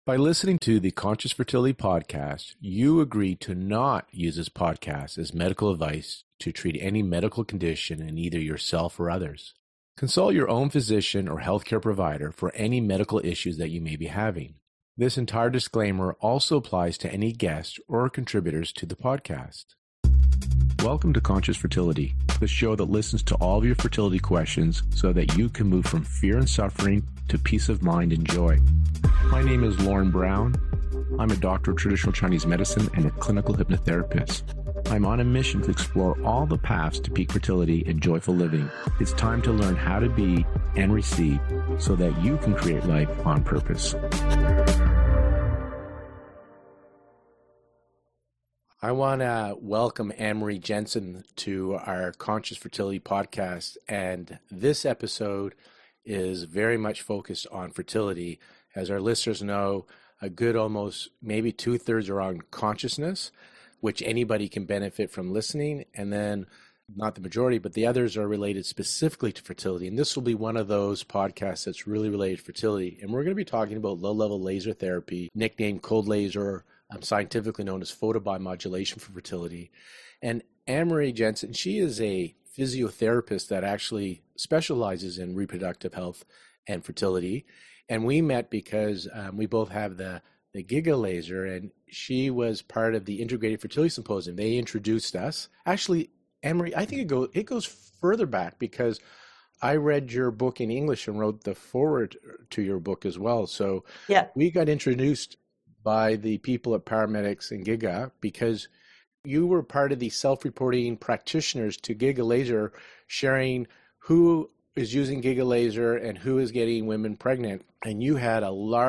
By listening to the Conscious Fertility Podcast, you agree to not use this podcast as medical advice to treat any medical condition in either yourself or others. Consult your own physician or healthcare provider for any medical issues that you may be having. This entire disclaimer also applies to any guests or contributors to the podcast. Welcome to Conscious Fertility, the show that listens to all of your fertility questions so that you can move from fear and suffering to peace of mind and joy. My name is Lauren Brown. I'm a doctor of traditional Chinese medicine and a clinical hypnotherapist. I'm on a mission to explore all the paths to peak fertility and joyful living. It's time to learn how to be and receive so that you can create life on purpose. I want to welcome Anne-Marie Jensen to our Conscious Fertility Podcast. And this episode is very much focused on fertility. As our listeners know, a good almost maybe 2/3 are on consciousness, which anybody can benefit from listening. And then not the majority, but the others are related specifically to fertility. And this will be one of those podcasts that's really related to fertility. And we're going to be talking about low-level laser therapy, nicknamed cold laser, scientifically known as photobiomodulation for fertility. And Anne-Marie Jensen, she is a physiotherapist that actually specializes in reproductive health and fertility. And we met because we both have the Giga laser, and she was part of the Integrated Fertility Symposium. They introduced us. Actually, Anne-Marie, I think it goes further back because I read your book in English and wrote the foreword to your book as well. So yeah, we got introduced by the people at Paramedics and Giga because you were part of the self-reporting practitioners to Giga Laser, sharing who is using Giga Laser and who is getting women pregnant. And you had the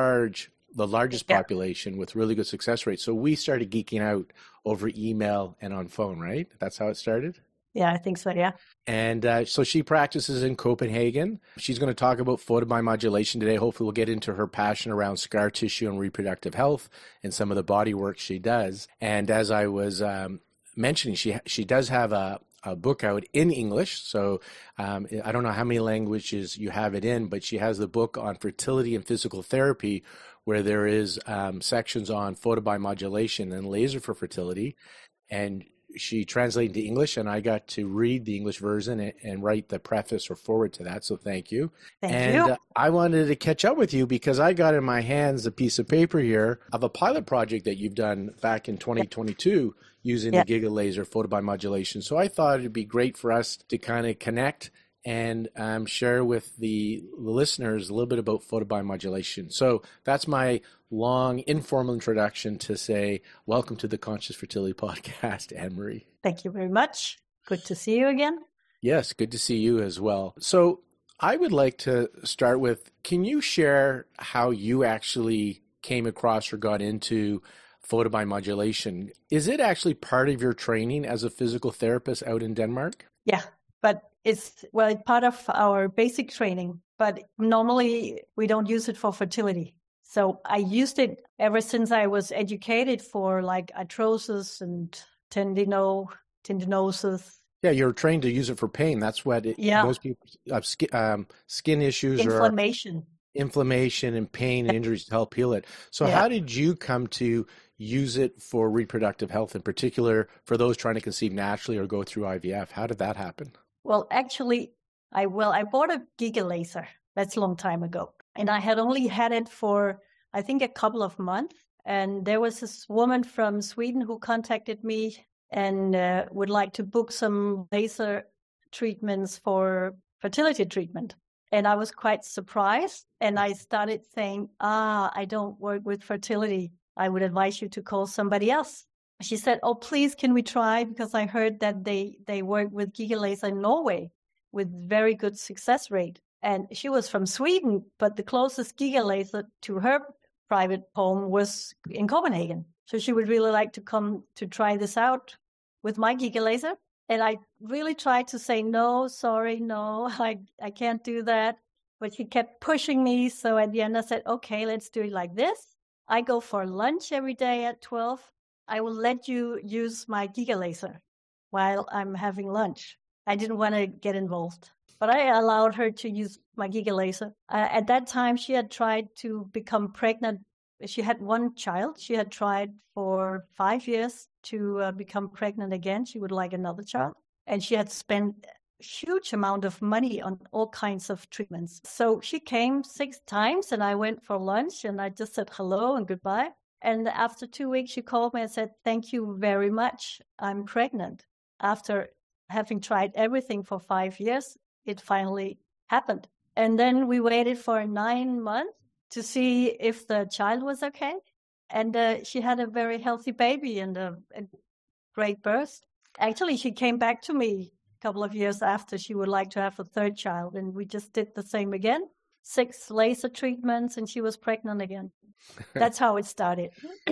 largest population with really good success rates. So we started geeking out over email and on phone, right? That's how it started? Yeah, I think so, yeah. And so she practices in Copenhagen. She's going to talk about photobiomodulation today. Hopefully we'll get into her passion around scar tissue and reproductive health and some of the body work she does. And as I was mentioning, she does have a book out in English. So I don't know how many languages you have it in, but she has the book on fertility and physical therapy where there is sections on photobiomodulation and laser for fertility. And she translated to English, and I got to read the English version and write the preface or forward to that. So thank you. Thank you. I wanted to catch up with you because I got in my hands a piece of paper here of a pilot project that you've done back in 2022 using the Giga Laser photobiomodulation. So I thought it'd be great for us to kind of connect and share with the listeners a little bit about photobiomodulation. So that's my long informal introduction to say, welcome to the Conscious Fertility Podcast, Anne-Marie. Thank you very much. Good to see you again. Yes, good to see you as well. So I would like to start with, can you share how you actually came across or got into photobiomodulation? Is it actually part of your training as a physical therapist out in Denmark? Yeah, but it's part of our basic training, but normally we don't use it for fertility. So I used it ever since I was educated for like arthrosis and tendinosis. Yeah, you're trained to use it for pain. That's what most people have skin issues inflammation and pain and injuries to help heal it. So how did you come to use it for reproductive health, in particular for those trying to conceive naturally or go through IVF? How did that happen? Well, actually, I bought a Giga laser. That's a long time ago. And I had only had it for, I think, a couple of months. And there was this woman from Sweden who contacted me and would like to book some laser treatments for fertility treatment. And I was quite surprised. And I started saying, I don't work with fertility. I would advise you to call somebody else. She said, oh, please, can we try? Because I heard that they work with Giga Laser in Norway with very good success rate. And she was from Sweden, but the closest Giga Laser to her private home was in Copenhagen. So she would really like to come to try this out with my Giga Laser. And I really tried to say, no, sorry, no, I can't do that. But she kept pushing me. So at the end, I said, okay, let's do it like this. I go for lunch every day at 12. I will let you use my Giga Laser while I'm having lunch. I didn't want to get involved, but I allowed her to use my Giga Laser. At that time, she had tried to become pregnant she had one child. She had tried for 5 years to become pregnant again. She would like another child. And she had spent a huge amount of money on all kinds of treatments. So she came 6 times and I went for lunch and I just said hello and goodbye. And after 2 weeks, she called me and said, "Thank you very much. I'm pregnant." After having tried everything for 5 years, it finally happened. And then we waited for 9 months to see if the child was okay. And she had a very healthy baby and a great birth. Actually, she came back to me a couple of years after. She would like to have a third child. And we just did the same again. 6 laser treatments and she was pregnant again. That's how it started.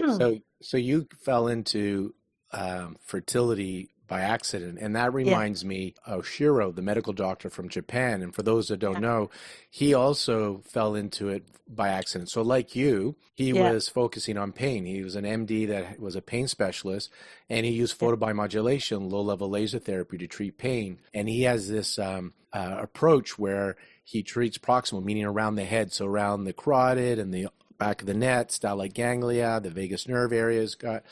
So you fell into fertility by accident. And that reminds me of Shiro, the medical doctor from Japan. And for those that don't know, he also fell into it by accident. So like you, he was focusing on pain. He was an MD that was a pain specialist, and he used photobiomodulation, low-level laser therapy to treat pain. And he has this approach where he treats proximal, meaning around the head, so around the carotid and the back of the neck, styloid ganglia, the vagus nerve areas got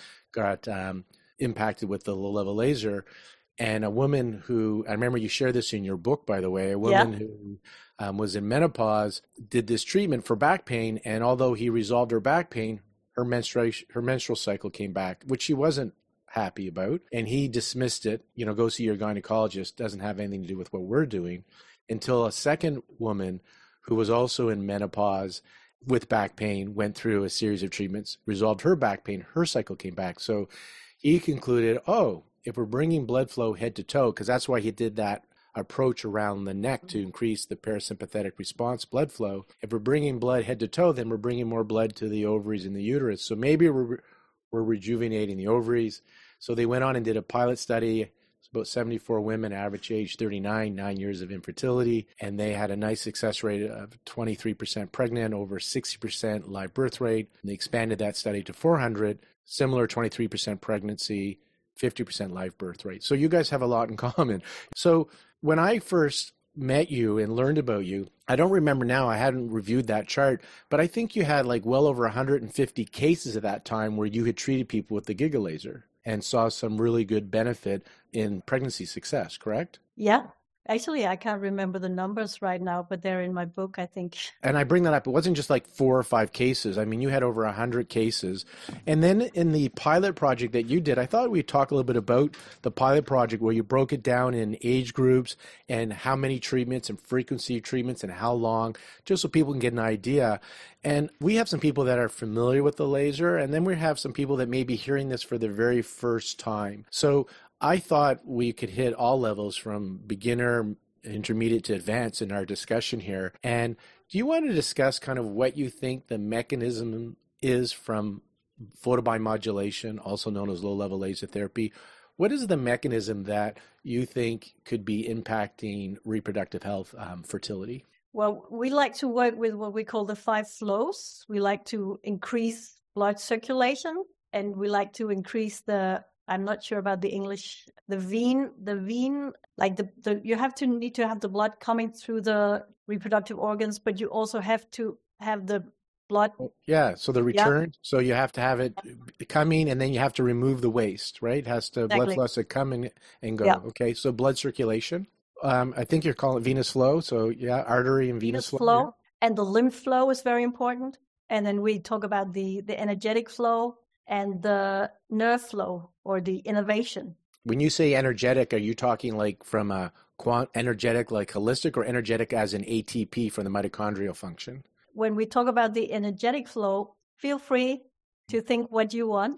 impacted with the low-level laser. And a woman who, I remember you share this in your book, by the way, a woman who was in menopause did this treatment for back pain, and although he resolved her back pain, her menstrual cycle came back, which she wasn't happy about, and he dismissed it. Go see your gynecologist, doesn't have anything to do with what we're doing, until a second woman who was also in menopause with back pain went through a series of treatments, resolved her back pain, her cycle came back. So he concluded, if we're bringing blood flow head to toe, because that's why he did that approach around the neck to increase the parasympathetic response blood flow. If we're bringing blood head to toe, then we're bringing more blood to the ovaries and the uterus. So maybe we're rejuvenating the ovaries. So they went on and did a pilot study. It's about 74 women, average age 39, 9 years of infertility. And they had a nice success rate of 23% pregnant, over 60% live birth rate. And they expanded that study to 400, similar 23% pregnancy, 50% live birth rate. So you guys have a lot in common. So when I first met you and learned about you, I don't remember now, I hadn't reviewed that chart, but I think you had like well over 150 cases at that time where you had treated people with the GigaLaser and saw some really good benefit in pregnancy success, correct? Yeah. Actually, I can't remember the numbers right now, but they're in my book, I think. And I bring that up. It wasn't just like 4 or 5 cases. I mean, you had over 100 cases. And then in the pilot project that you did, I thought we'd talk a little bit about the pilot project where you broke it down in age groups and how many treatments and frequency of treatments and how long, just so people can get an idea. And we have some people that are familiar with the laser, and then we have some people that may be hearing this for the very first time. So I thought we could hit all levels from beginner, intermediate to advanced in our discussion here. And do you want to discuss kind of what you think the mechanism is from photobiomodulation, also known as low-level laser therapy? What is the mechanism that you think could be impacting reproductive health, fertility? Well, we like to work with what we call the 5 flows. We like to increase blood circulation, and we like to increase I'm not sure about the English, the vein, like need to have the blood coming through the reproductive organs, but you also have to have the blood. Yeah. So the return, so you have to have it coming, and then you have to remove the waste, right? It has to, blood flow has to come and go. Yeah. Okay. So blood circulation, I think you're calling it venous flow. So artery and venous flow. Yeah. And the lymph flow is very important. And then we talk about the energetic flow and the nerve flow or the innervation. When you say energetic, are you talking like from a energetic, like holistic, or energetic as an ATP for the mitochondrial function? When we talk about the energetic flow, feel free to think what you want.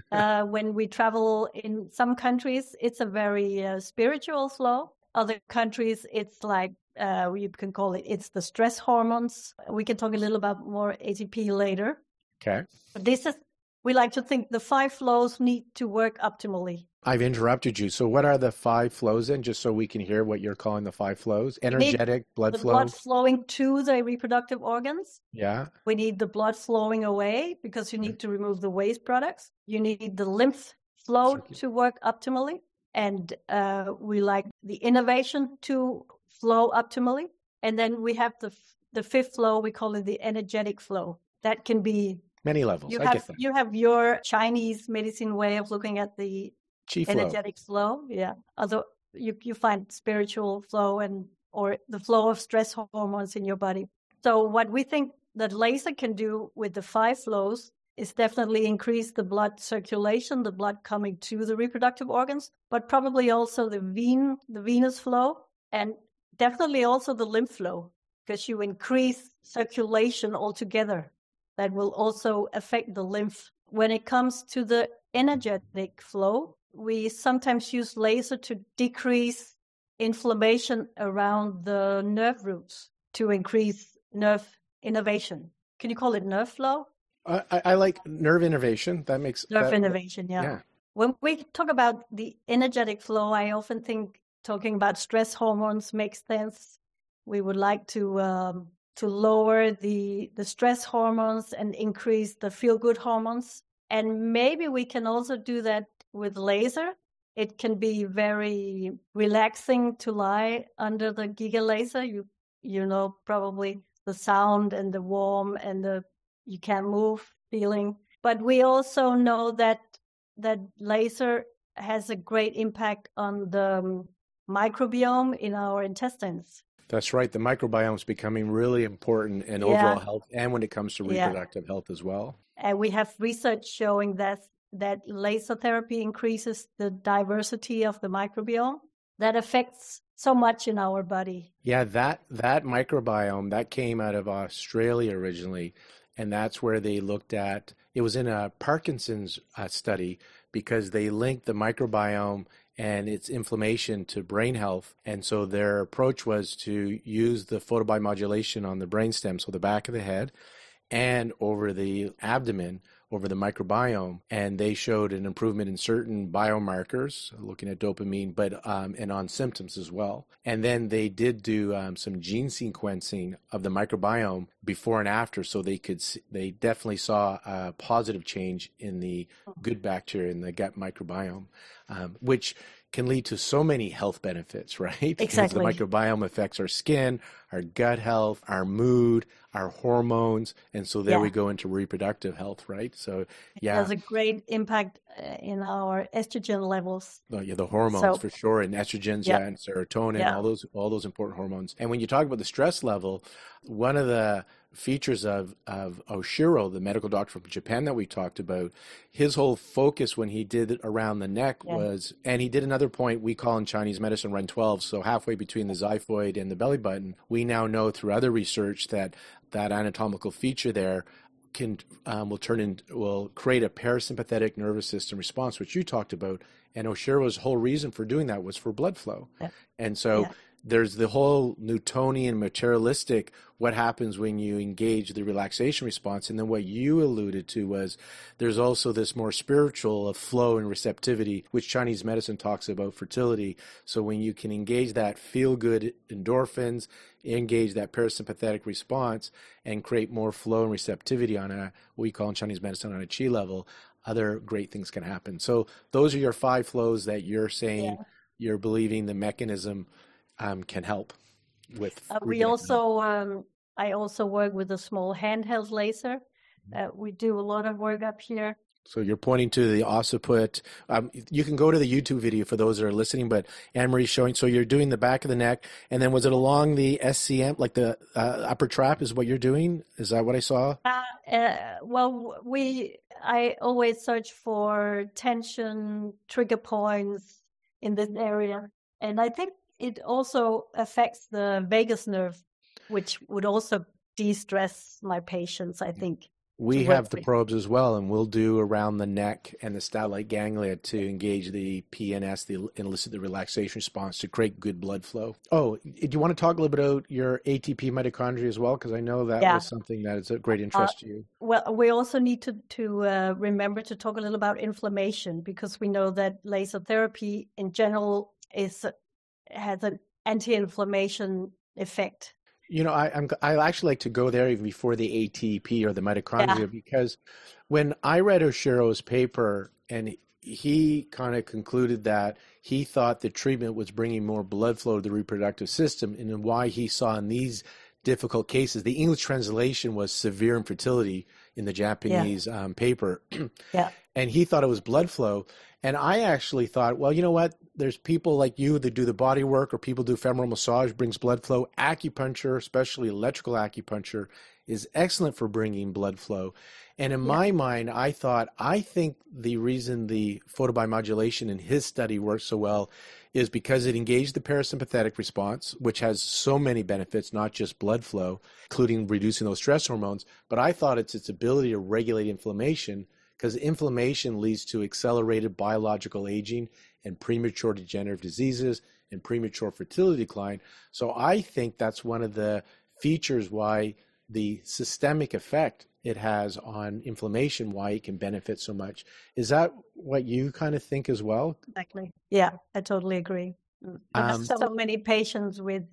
When we travel in some countries, it's a very spiritual flow. Other countries, it's like, you can call it's the stress hormones. We can talk a little about more ATP later. Okay. But we like to think the 5 flows need to work optimally. I've interrupted you. So what are the 5 flows then, just so we can hear what you're calling the 5 flows? Energetic, blood flow? Blood flowing to the reproductive organs. Yeah. We need the blood flowing away because you need to remove the waste products. You need the lymph flow to work optimally. And we like the innervation to flow optimally. And then we have the 5th flow, we call it the energetic flow. That can be Many levels. I get that. You have your Chinese medicine way of looking at the Chi flow. energetic flow. Yeah. Although you find spiritual flow or the flow of stress hormones in your body. So what we think that laser can do with the 5 flows is definitely increase the blood circulation, the blood coming to the reproductive organs, but probably also the venous flow, and definitely also the lymph flow, because you increase circulation altogether. That will also affect the lymph. When it comes to the energetic flow, we sometimes use laser to decrease inflammation around the nerve roots to increase nerve innervation. Can you call it nerve flow? I like nerve innervation. That makes nerve innervation. Yeah. When we talk about the energetic flow, I often think talking about stress hormones makes sense. We would like to lower the stress hormones and increase the feel-good hormones. And maybe we can also do that with laser. It can be very relaxing to lie under the Giga laser. You know, probably the sound and the warm and you can't move feeling. But we also know that laser has a great impact on the microbiome in our intestines. That's right. The microbiome is becoming really important in overall health and when it comes to reproductive health as well. And we have research showing that laser therapy increases the diversity of the microbiome. That affects so much in our body. Yeah, that microbiome, that came out of Australia originally. And that's where they looked at, it was in a Parkinson's study, because they linked the microbiome and its inflammation to brain health. And so their approach was to use the photobiomodulation on the brainstem, so the back of the head, and over the abdomen, over the microbiome. And they showed an improvement in certain biomarkers, looking at dopamine, but and on symptoms as well. And then they did do some gene sequencing of the microbiome before and after, so they definitely saw a positive change in the good bacteria in the gut microbiome, which can lead to so many health benefits, right? Exactly. Because the microbiome affects our skin, our gut health, our mood, our hormones, and so there we go into reproductive health, right? So it has a great impact in our estrogen levels. The hormones for sure, and estrogens, and serotonin, all those important hormones. And when you talk about the stress level, one of the features of Oshiro, the medical doctor from Japan that we talked about, his whole focus when he did it around the neck was, and he did another point we call in Chinese medicine run 12, so halfway between the xiphoid and the belly button. We now know through other research that anatomical feature there will create a parasympathetic nervous system response, which you talked about. And Oshiro's whole reason for doing that was for blood flow. And so there's the whole Newtonian materialistic, what happens when you engage the relaxation response. And then what you alluded to was there's also this more spiritual of flow and receptivity, which Chinese medicine talks about fertility. So when you can engage that feel-good endorphins, engage that parasympathetic response, and create more flow and receptivity on what we call in Chinese medicine on a chi level, other great things can happen. So those are your 5 flows that you're saying you're believing the mechanism can help with. I also work with a small handheld laser. We do a lot of work up here. So you're pointing to the occiput. You can go to the YouTube video for those that are listening, but Anne-Marie's showing. So you're doing the back of the neck, and then was it along the SCM, like the upper trap is what you're doing? Is that what I saw? I always search for tension, trigger points in this area. And I think it also affects the vagus nerve, which would also de-stress my patients, I think. We have the probes as well, and we'll do around the neck and the statellite ganglia to engage the PNS, elicit the relaxation response to create good blood flow. Oh, do you want to talk a little bit about your ATP mitochondria as well? Because I know that was something that is of great interest to you. Well, we also need to remember to talk a little about inflammation, because we know that laser therapy in general has an anti-inflammation effect. You know, I actually like to go there even before the ATP or the mitochondria, because when I read Oshiro's paper and he kind of concluded that he thought the treatment was bringing more blood flow to the reproductive system, and why he saw in these difficult cases, the English translation was severe infertility in the Yeah. Japanese paper. Yeah. And he thought it was blood flow. And I actually thought, well, you know what? There's people like you that do the body work, or people do femoral massage, brings blood flow. Acupuncture, especially electrical acupuncture, is excellent for bringing blood flow. And in Yeah. my mind, I think the reason the photobiomodulation in his study worked so well is because it engaged the parasympathetic response, which has so many benefits, not just blood flow, including reducing those stress hormones. But I thought it's its ability to regulate inflammation, because inflammation leads to accelerated biological aging and premature degenerative diseases and premature fertility decline. So I think that's one of the features why the systemic effect it has on inflammation, why it can benefit so much. Is that what you kind of think as well? Exactly. Yeah, I totally agree. I have so many patients with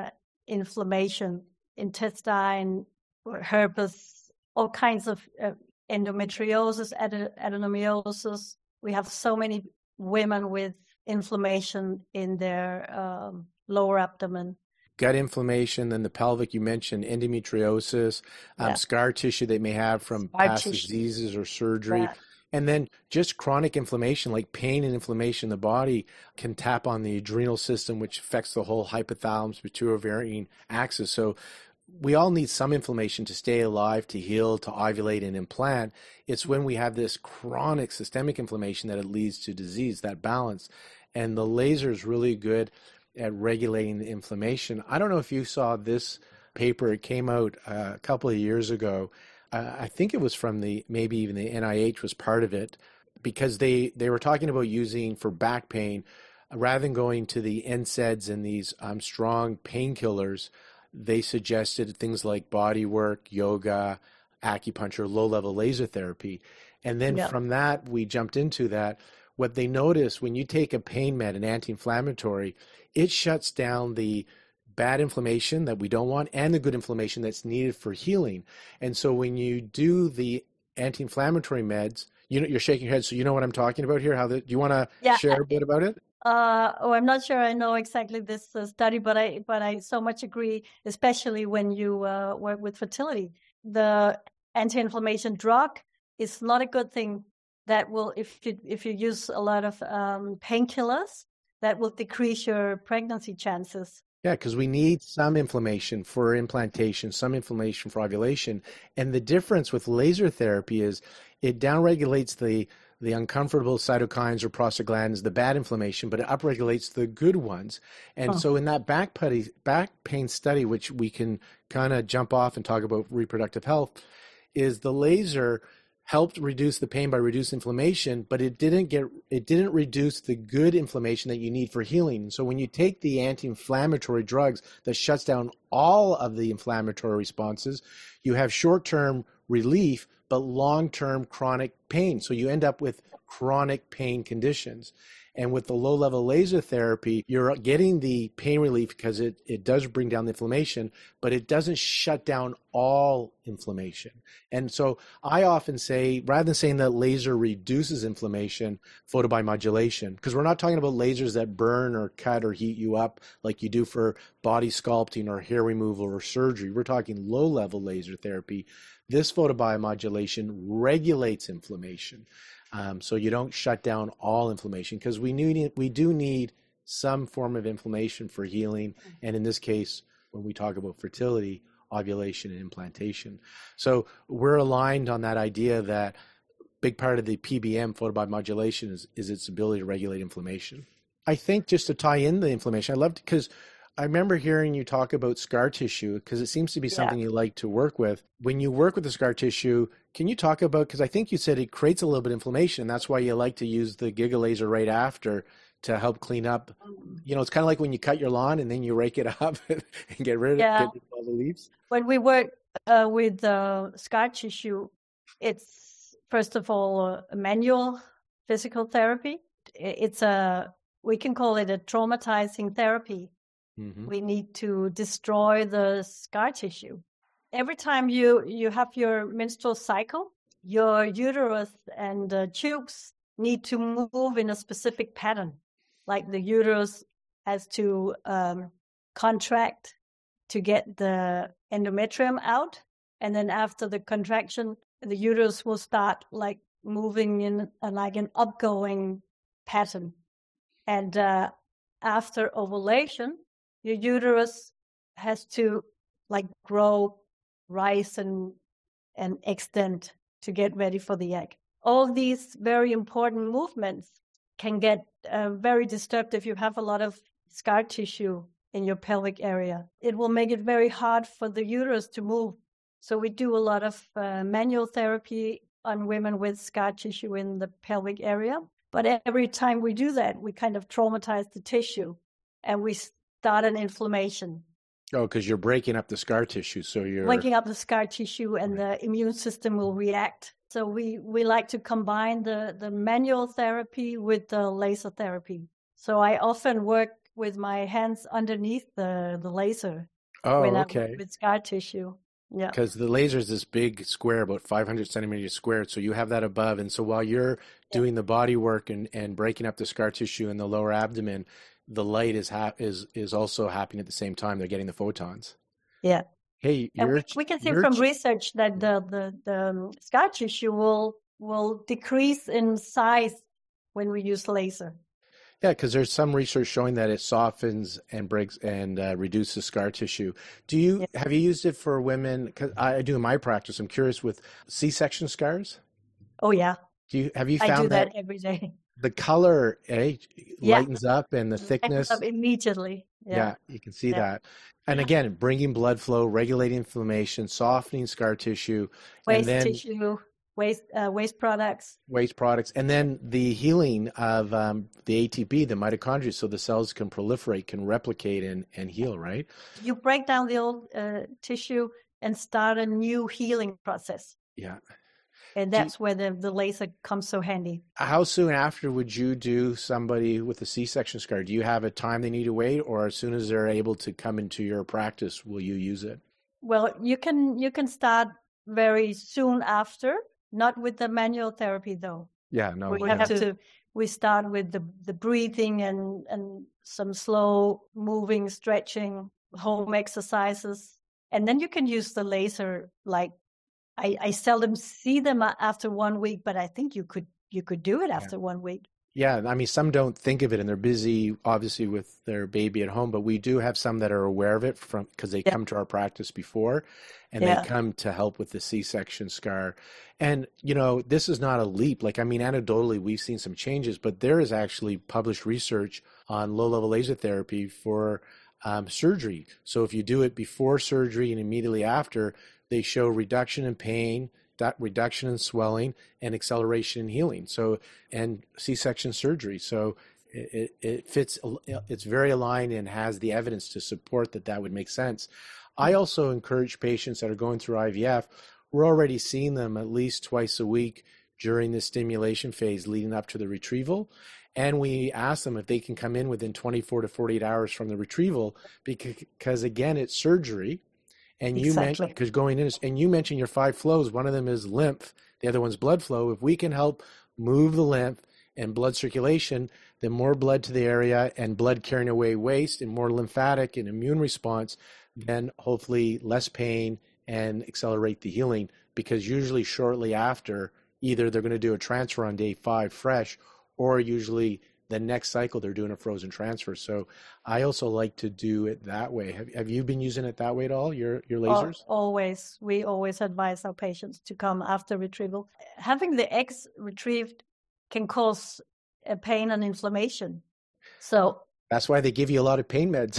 inflammation, intestine, or herpes, all kinds of endometriosis, adenomyosis. We have so many women with inflammation in their lower abdomen. Gut inflammation, then the pelvic, you mentioned endometriosis, scar tissue they may have from past diseases or surgery. Yeah. And then just chronic inflammation, like pain and inflammation in the body, can tap on the adrenal system, which affects the whole hypothalamus pituitary axis. So we all need some inflammation to stay alive, to heal, to ovulate and implant. It's when we have this chronic systemic inflammation that it leads to disease, that balance. And the laser is really good at regulating the inflammation. I don't know if you saw this paper. It came out a couple of years ago. I think it was from maybe even the NIH was part of it, because they were talking about using for back pain, rather than going to the NSAIDs and these strong painkillers, they suggested things like body work, yoga, acupuncture, low-level laser therapy. And then from that, we jumped into that. What they noticed, when you take a pain med, an anti-inflammatory, it shuts down the bad inflammation that we don't want and the good inflammation that's needed for healing. And so when you do the anti-inflammatory meds, you're shaking your head, so you know what I'm talking about here. Do you want to share a bit about it? I'm not sure I know exactly this study, but I so much agree, especially when you work with fertility. The anti-inflammation drug is not a good thing. That will, if you use a lot of painkillers, that will decrease your pregnancy chances. Yeah, because we need some inflammation for implantation, some inflammation for ovulation. And the difference with laser therapy is it downregulates the uncomfortable cytokines or prostaglandins, the bad inflammation, but it upregulates the good ones. And so in that back pain study, which we can kind of jump off and talk about reproductive health, is the laser helped reduce the pain by reducing inflammation, but it didn't reduce the good inflammation that you need for healing. So when you take the anti-inflammatory drugs that shuts down all of the inflammatory responses, you have short-term relief, but long-term chronic pain. So you end up with chronic pain conditions. And with the low-level laser therapy, you're getting the pain relief because it does bring down the inflammation, but it doesn't shut down all inflammation. And so I often say, rather than saying that laser reduces inflammation, photobiomodulation, because we're not talking about lasers that burn or cut or heat you up like you do for body sculpting or hair removal or surgery. We're talking low-level laser therapy. This photobiomodulation regulates inflammation. So you don't shut down all inflammation, because we do need some form of inflammation for healing. And in this case, when we talk about fertility, ovulation and implantation. So we're aligned on that idea that big part of the PBM, photobiomodulation, is its ability to regulate inflammation. I think just to tie in the inflammation, I loved, because I remember hearing you talk about scar tissue, because it seems to be something you like to work with. When you work with the scar tissue, can you talk about, because I think you said it creates a little bit of inflammation. That's why you like to use the Giga laser right after to help clean up. It's kind of like when you cut your lawn and then you rake it up and get rid of all the leaves. When we work with scar tissue, it's first of all a manual physical therapy. We can call it a traumatizing therapy. Mm-hmm. We need to destroy the scar tissue. Every time you have your menstrual cycle, your uterus and tubes need to move in a specific pattern. Like the uterus has to contract to get the endometrium out. And then after the contraction, the uterus will start like moving in like an upgoing pattern. And after ovulation, your uterus has to like grow, rise, and extend to get ready for the egg. All these very important movements can get very disturbed if you have a lot of scar tissue in your pelvic area. It will make it very hard for the uterus to move. So we do a lot of manual therapy on women with scar tissue in the pelvic area. But every time we do that, we kind of traumatize the tissue and we start an inflammation. Oh, because you're breaking up the scar tissue. So you're breaking up the scar tissue and the immune system will react. So we like to combine the manual therapy with the laser therapy. So I often work with my hands underneath the laser. Oh, when okay. I work with scar tissue. Yeah. Because the laser is this big square, about 500 centimeters squared. So you have that above. And so while you're doing the body work and breaking up the scar tissue in the lower abdomen, the light is also happening at the same time. They're getting the photons. Yeah. Hey, we can see from research that the scar tissue will decrease in size when we use laser. Yeah, because there's some research showing that it softens and breaks and reduces scar tissue. Have you used it for women? Because I do in my practice. I'm curious with C-section scars. Oh yeah. Have you found I do that every day? The color lightens up and the thickness lightens up immediately. Yeah, you can see that. And again, bringing blood flow, regulating inflammation, softening scar tissue, waste tissue. Waste products. Waste products. And then the healing of the ATP, the mitochondria, so the cells can proliferate, can replicate and heal, right? You break down the old tissue and start a new healing process. Yeah. And that's where the laser comes so handy. How soon after would you do somebody with a C-section scar? Do you have a time they need to wait, or as soon as they're able to come into your practice, will you use it? Well, you can start very soon after. Not with the manual therapy, though. Yeah, no. We start with the breathing and some slow moving, stretching, home exercises. And then you can use the laser. Like I seldom see them after 1 week, but I think you could do it after 1 week. Yeah, I mean, some don't think of it and they're busy, obviously, with their baby at home, but we do have some that are aware of it because they come to our practice before and they come to help with the C-section scar. And, this is not a leap. Like, I mean, anecdotally, we've seen some changes, but there is actually published research on low-level laser therapy for surgery. So if you do it before surgery and immediately after, they show reduction in pain, reduction in swelling, and acceleration in healing. So, and C-section surgery. So it fits, it's very aligned and has the evidence to support that would make sense. I also encourage patients that are going through IVF, we're already seeing them at least twice a week during the stimulation phase leading up to the retrieval. And we ask them if they can come in within 24 to 48 hours from the retrieval, because again, it's surgery. And you mentioned, because going in, and you mentioned your 5 flows, one of them is lymph, the other one's blood flow. If we can help move the lymph and blood circulation, then more blood to the area and blood carrying away waste and more lymphatic and immune response, then hopefully less pain and accelerate the healing. Because usually shortly after, either they're going to do a transfer on day 5 fresh, or usually the next cycle they're doing a frozen transfer. So I also like to do it that way. Have you been using it that way at all, your lasers? Always. We always advise our patients to come after retrieval. Having the eggs retrieved can cause pain and inflammation. So that's why they give you a lot of pain meds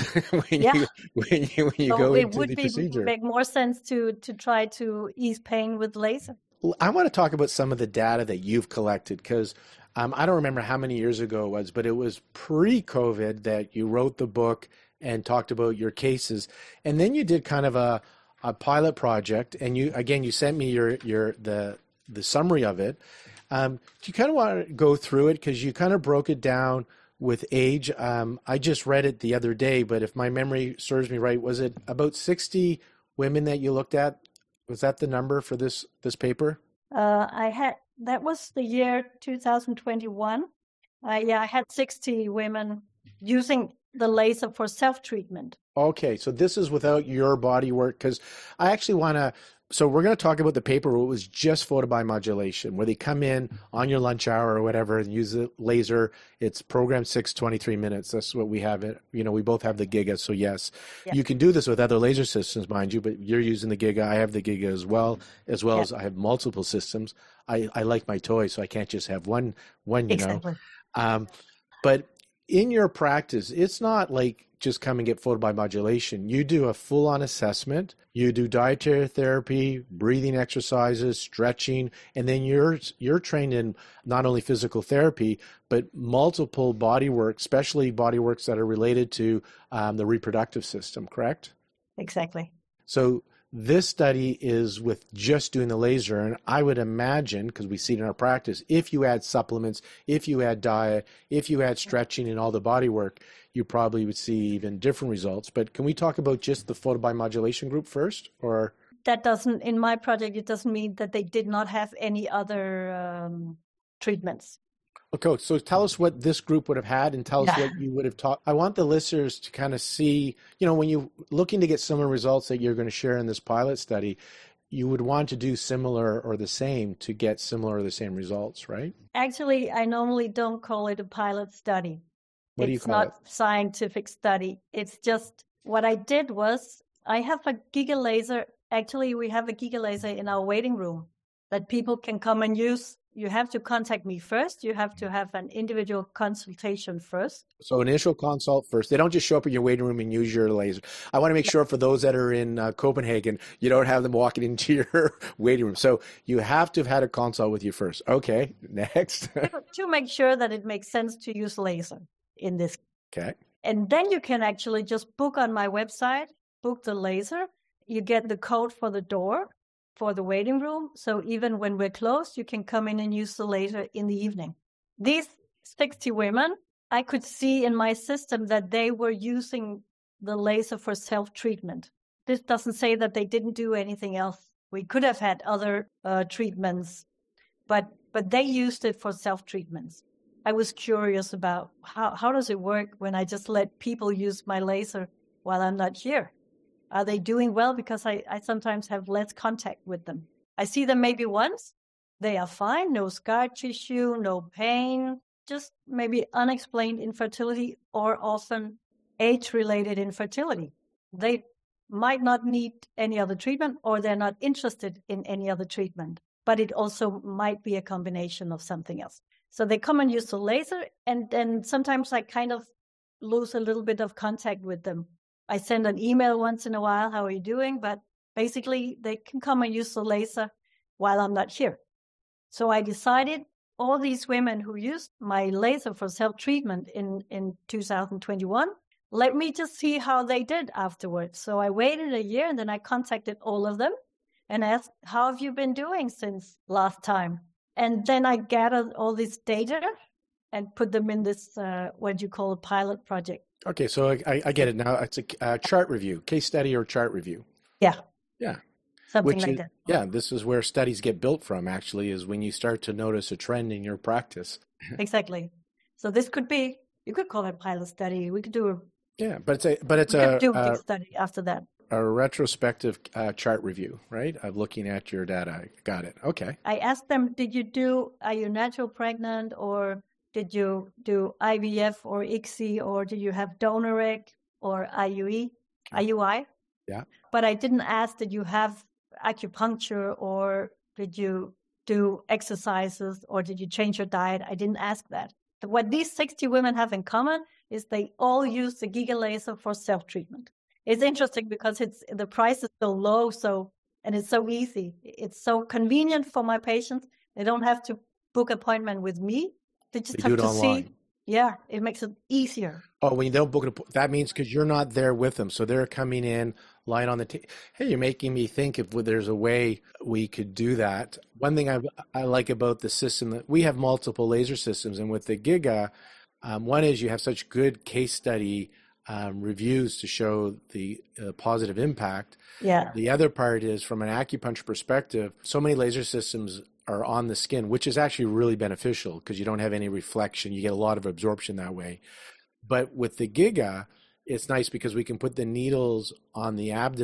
when you go into the procedure. It would make more sense to try to ease pain with laser. I want to talk about some of the data that you've collected, because I don't remember how many years ago it was, but it was pre-COVID that you wrote the book and talked about your cases. And then you did kind of a pilot project, and you sent me the summary of it. Do you kind of want to go through it, because you kind of broke it down with age? I just read it the other day, but if my memory serves me right, was it about 60 women that you looked at? Was that the number for this paper? That was the year 2021. I had 60 women using the laser for self-treatment. Okay, so this is without your body work, because I actually want to So we're going to talk about the paper where it was just photobiomodulation, where they come in on your lunch hour or whatever and use the laser. It's program 6, 23 minutes. That's what we have it. We both have the Giga. So yes, you can do this with other laser systems, mind you, but you're using the Giga. I have the Giga as well as I have multiple systems. I like my toy, so I can't just have one, Exactly. But in your practice, it's not like just come and get photobiomodulation. You do a full-on assessment. You do dietary therapy, breathing exercises, stretching, and then you're trained in not only physical therapy, but multiple body work, especially body works that are related to the reproductive system, correct? Exactly. So this study is with just doing the laser, and I would imagine, because we see it in our practice, if you add supplements, if you add diet, if you add stretching and all the body work, you probably would see even different results. But can we talk about just the photobiomodulation group first? Or that doesn't, in my project, it doesn't mean that they did not have any other treatments. Okay, so tell us what this group would have had and tell us what you would have taught. I want the listeners to kind of see, when you're looking to get similar results that you're going to share in this pilot study, you would want to do similar or the same to get similar or the same results, right? Actually, I normally don't call it a pilot study. What do you call it? It's not scientific study. It's just what I did was I have a Giga laser. Actually, we have a Giga laser in our waiting room that people can come and use. You have to contact me first. You have to have an individual consultation first. So initial consult first. They don't just show up in your waiting room and use your laser. I want to make sure for those that are in Copenhagen, you don't have them walking into your waiting room. So you have to have had a consult with you first. Okay, next. To make sure that it makes sense to use laser in this. Okay. And then you can actually just book on my website, book the laser. You get the code for the door, for the waiting room. So even when we're closed, you can come in and use the laser in the evening. These 60 women, I could see in my system that they were using the laser for self-treatment. This doesn't say that they didn't do anything else. We could have had other treatments, but they used it for self-treatments. I was curious about how does it work when I just let people use my laser while I'm not here? Are they doing well? Because I sometimes have less contact with them. I see them maybe once. They are fine. No scar tissue, no pain, just maybe unexplained infertility or often age-related infertility. They might not need any other treatment or they're not interested in any other treatment, but it also might be a combination of something else. So they come and use the laser, and then sometimes I kind of lose a little bit of contact with them. I send an email once in a while, how are you doing? But basically, they can come and use the laser while I'm not here. So I decided all these women who used my laser for self-treatment in 2021, let me just see how they did afterwards. So I waited a year, and then I contacted all of them and asked, how have you been doing since last time? And then I gathered all this data and put them in this, what you call a pilot project. Okay, so I get it now. It's a chart review, case study or chart review. Yeah. Yeah. Something like that. Yeah, this is where studies get built from, actually, is when you start to notice a trend in your practice. Exactly. So this could be, you could call it a pilot study. We could do a big study after that. A retrospective chart review, right? Of looking at your data. Got it. Okay. I asked them, are you natural pregnant, or did you do IVF or ICSI, or did you have donor egg or IUI? Yeah. But I didn't ask, did you have acupuncture, or did you do exercises, or did you change your diet? I didn't ask that. What these 60 women have in common is they all use the Giga laser for self-treatment. It's interesting because the price is so low, and it's so easy. It's so convenient for my patients. They don't have to book appointment with me. They just have to see. Yeah, it makes it easier. Oh, when you don't book it, that means because you're not there with them. So they're coming in, lying on the table. Hey, you're making me think if there's a way we could do that. One thing I like about the system, that we have multiple laser systems, and with the Giga, one is you have such good case study reviews to show the positive impact. Yeah. The other part is from an acupuncture perspective, so many laser systems are on the skin, which is actually really beneficial because you don't have any reflection. You get a lot of absorption that way. But with the Giga, it's nice because we can put the needles on the abdomen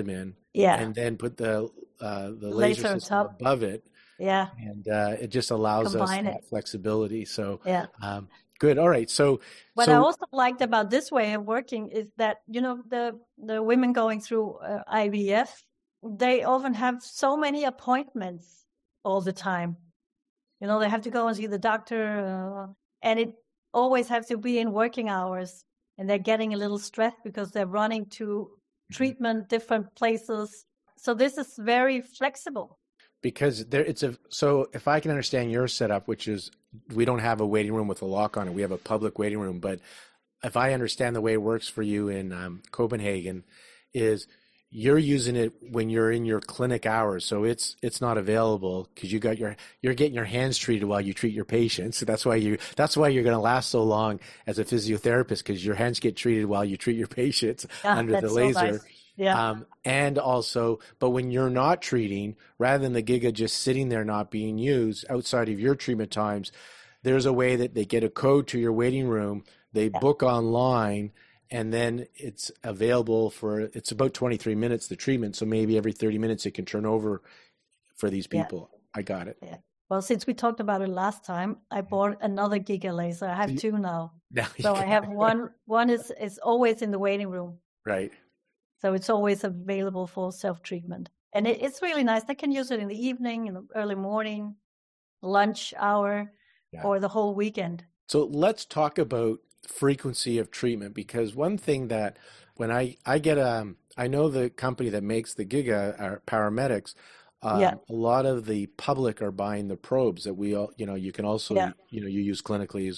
Yeah. and then put the laser Laser on system top. above it, Yeah. and it just allows us Combine it. that flexibility. So Yeah. good. All right. What I So also liked about this way of working is that, the women going through IVF, they often have so many appointments all the time. They have to go and see the doctor, and it always has to be in working hours, and they're getting a little stressed because they're running to treatment, different places. So this is very flexible. because so if I can understand your setup, which is we don't have a waiting room with a lock on it, we have a public waiting room. But if I understand the way it works for you in Copenhagen, is you're using it when you're in your clinic hours, so it's not available because you're getting your hands treated while you treat your patients. So that's why you're going to last so long as a physiotherapist, because your hands get treated while you treat your patients under the That's laser. so nice. Yeah. And also, but when you're not treating, rather than the Giga just sitting there not being used outside of your treatment times, there's a way that they get a code to your waiting room, they book online, and then it's available it's about 23 minutes, the treatment. So maybe every 30 minutes it can turn over for these people. I got it. Yeah. Well, since we talked about it last time, I bought another Giga laser. I have two now. So I have one is always in the waiting room. Right. So it's always available for self-treatment. And it's really nice. They can use it in the evening, in the early morning, lunch hour, or the whole weekend. So let's talk about frequency of treatment, because one thing that when I get I know the company that makes the Giga are Paramedics. A lot of the public are buying the probes that we all, you can also, you use clinically,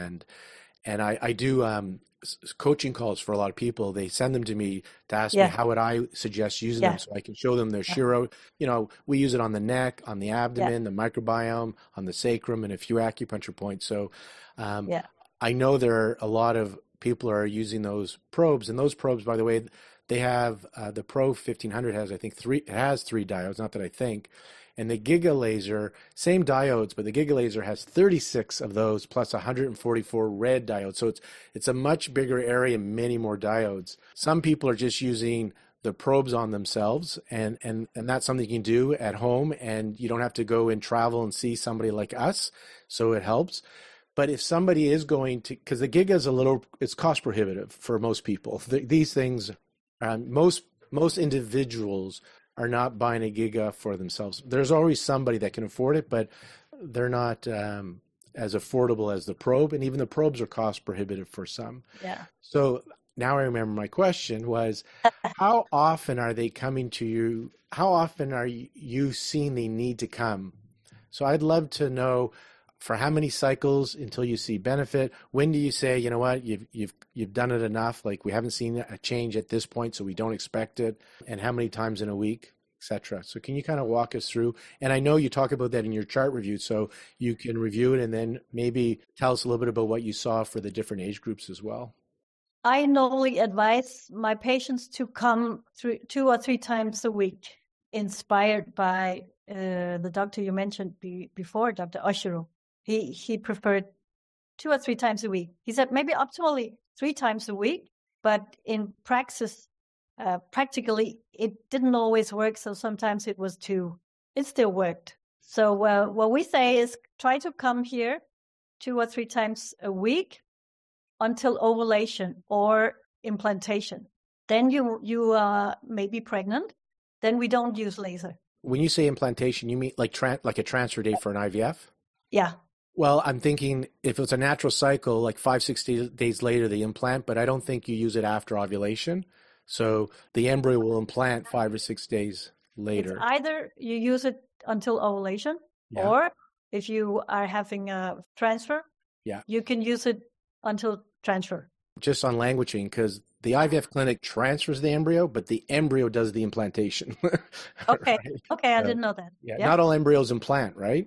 and I do coaching calls for a lot of people. They send them to me to ask me how would I suggest using them, so I can show them their Shiro. We use it on the neck, on the abdomen, the microbiome, on the sacrum, and a few acupuncture points. So I know there are a lot of people are using those probes, and those probes, by the way, they have the Pro 1500 has, I think, three diodes, not that I think. And the Giga laser, same diodes, but the Giga laser has 36 of those plus 144 red diodes. So it's a much bigger area, many more diodes. Some people are just using the probes on themselves, and that's something you can do at home, and you don't have to go and travel and see somebody like us. So it helps. But if somebody is going to, because the Giga is it's cost prohibitive for most people. These things, most individuals are not buying a Giga for themselves. There's always somebody that can afford it, but they're not as affordable as the probe, and even the probes are cost prohibitive for some. Yeah. So now I remember my question was, how often are they coming to you? How often are you seeing they need to come? So I'd love to know, for how many cycles until you see benefit? When do you say, you know what, you've done it enough, like we haven't seen a change at this point, so we don't expect it, and how many times in a week, etc. So can you kind of walk us through? And I know you talk about that in your chart review, so you can review it and then maybe tell us a little bit about what you saw for the different age groups as well. I normally advise my patients to come 2 or 3 times a week, inspired by the doctor you mentioned before, Dr. Oshiro. He preferred 2 or 3 times a week. He said maybe optimally 3 times a week, but in practice, practically, it didn't always work. So sometimes it was 2. It still worked. So what we say is try to come here 2 or 3 times a week until ovulation or implantation. Then you may be pregnant. Then we don't use laser. When you say implantation, you mean like a transfer date for an IVF? Yeah. Well, I'm thinking if it's a natural cycle, like 5-6 days later, they implant, but I don't think you use it after ovulation. So the embryo will implant 5 or 6 days later. It's either you use it until ovulation, or if you are having a transfer, you can use it until transfer. Just on languaging, because the IVF clinic transfers the embryo, but the embryo does the implantation. Okay. Right? Okay, I didn't know that. Yeah, not all embryos implant, right?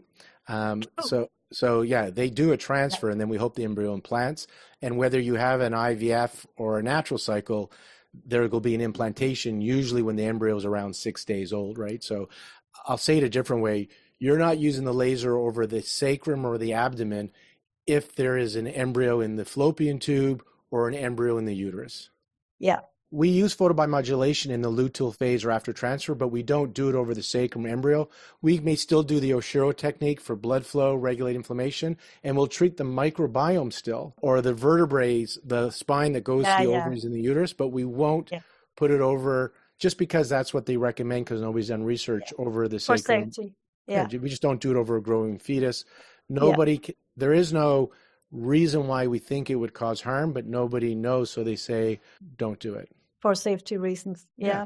So they do a transfer, and then we hope the embryo implants. And whether you have an IVF or a natural cycle, there will be an implantation usually when the embryo is around 6 days old, right? So I'll say it a different way. You're not using the laser over the sacrum or the abdomen if there is an embryo in the fallopian tube or an embryo in the uterus. Yeah. we use photobiomodulation in the luteal phase or after transfer, but we don't do it over the sacrum embryo. We may still do the Oshiro technique for blood flow, regulate inflammation, and we'll treat the microbiome still, or the vertebrae, the spine that goes to the ovaries and the uterus, but we won't put it over just because that's what they recommend, because nobody's done research over the sacrum. For safety. We just don't do it over a growing fetus. There is no reason why we think it would cause harm, but nobody knows, so they say don't do it. For safety reasons.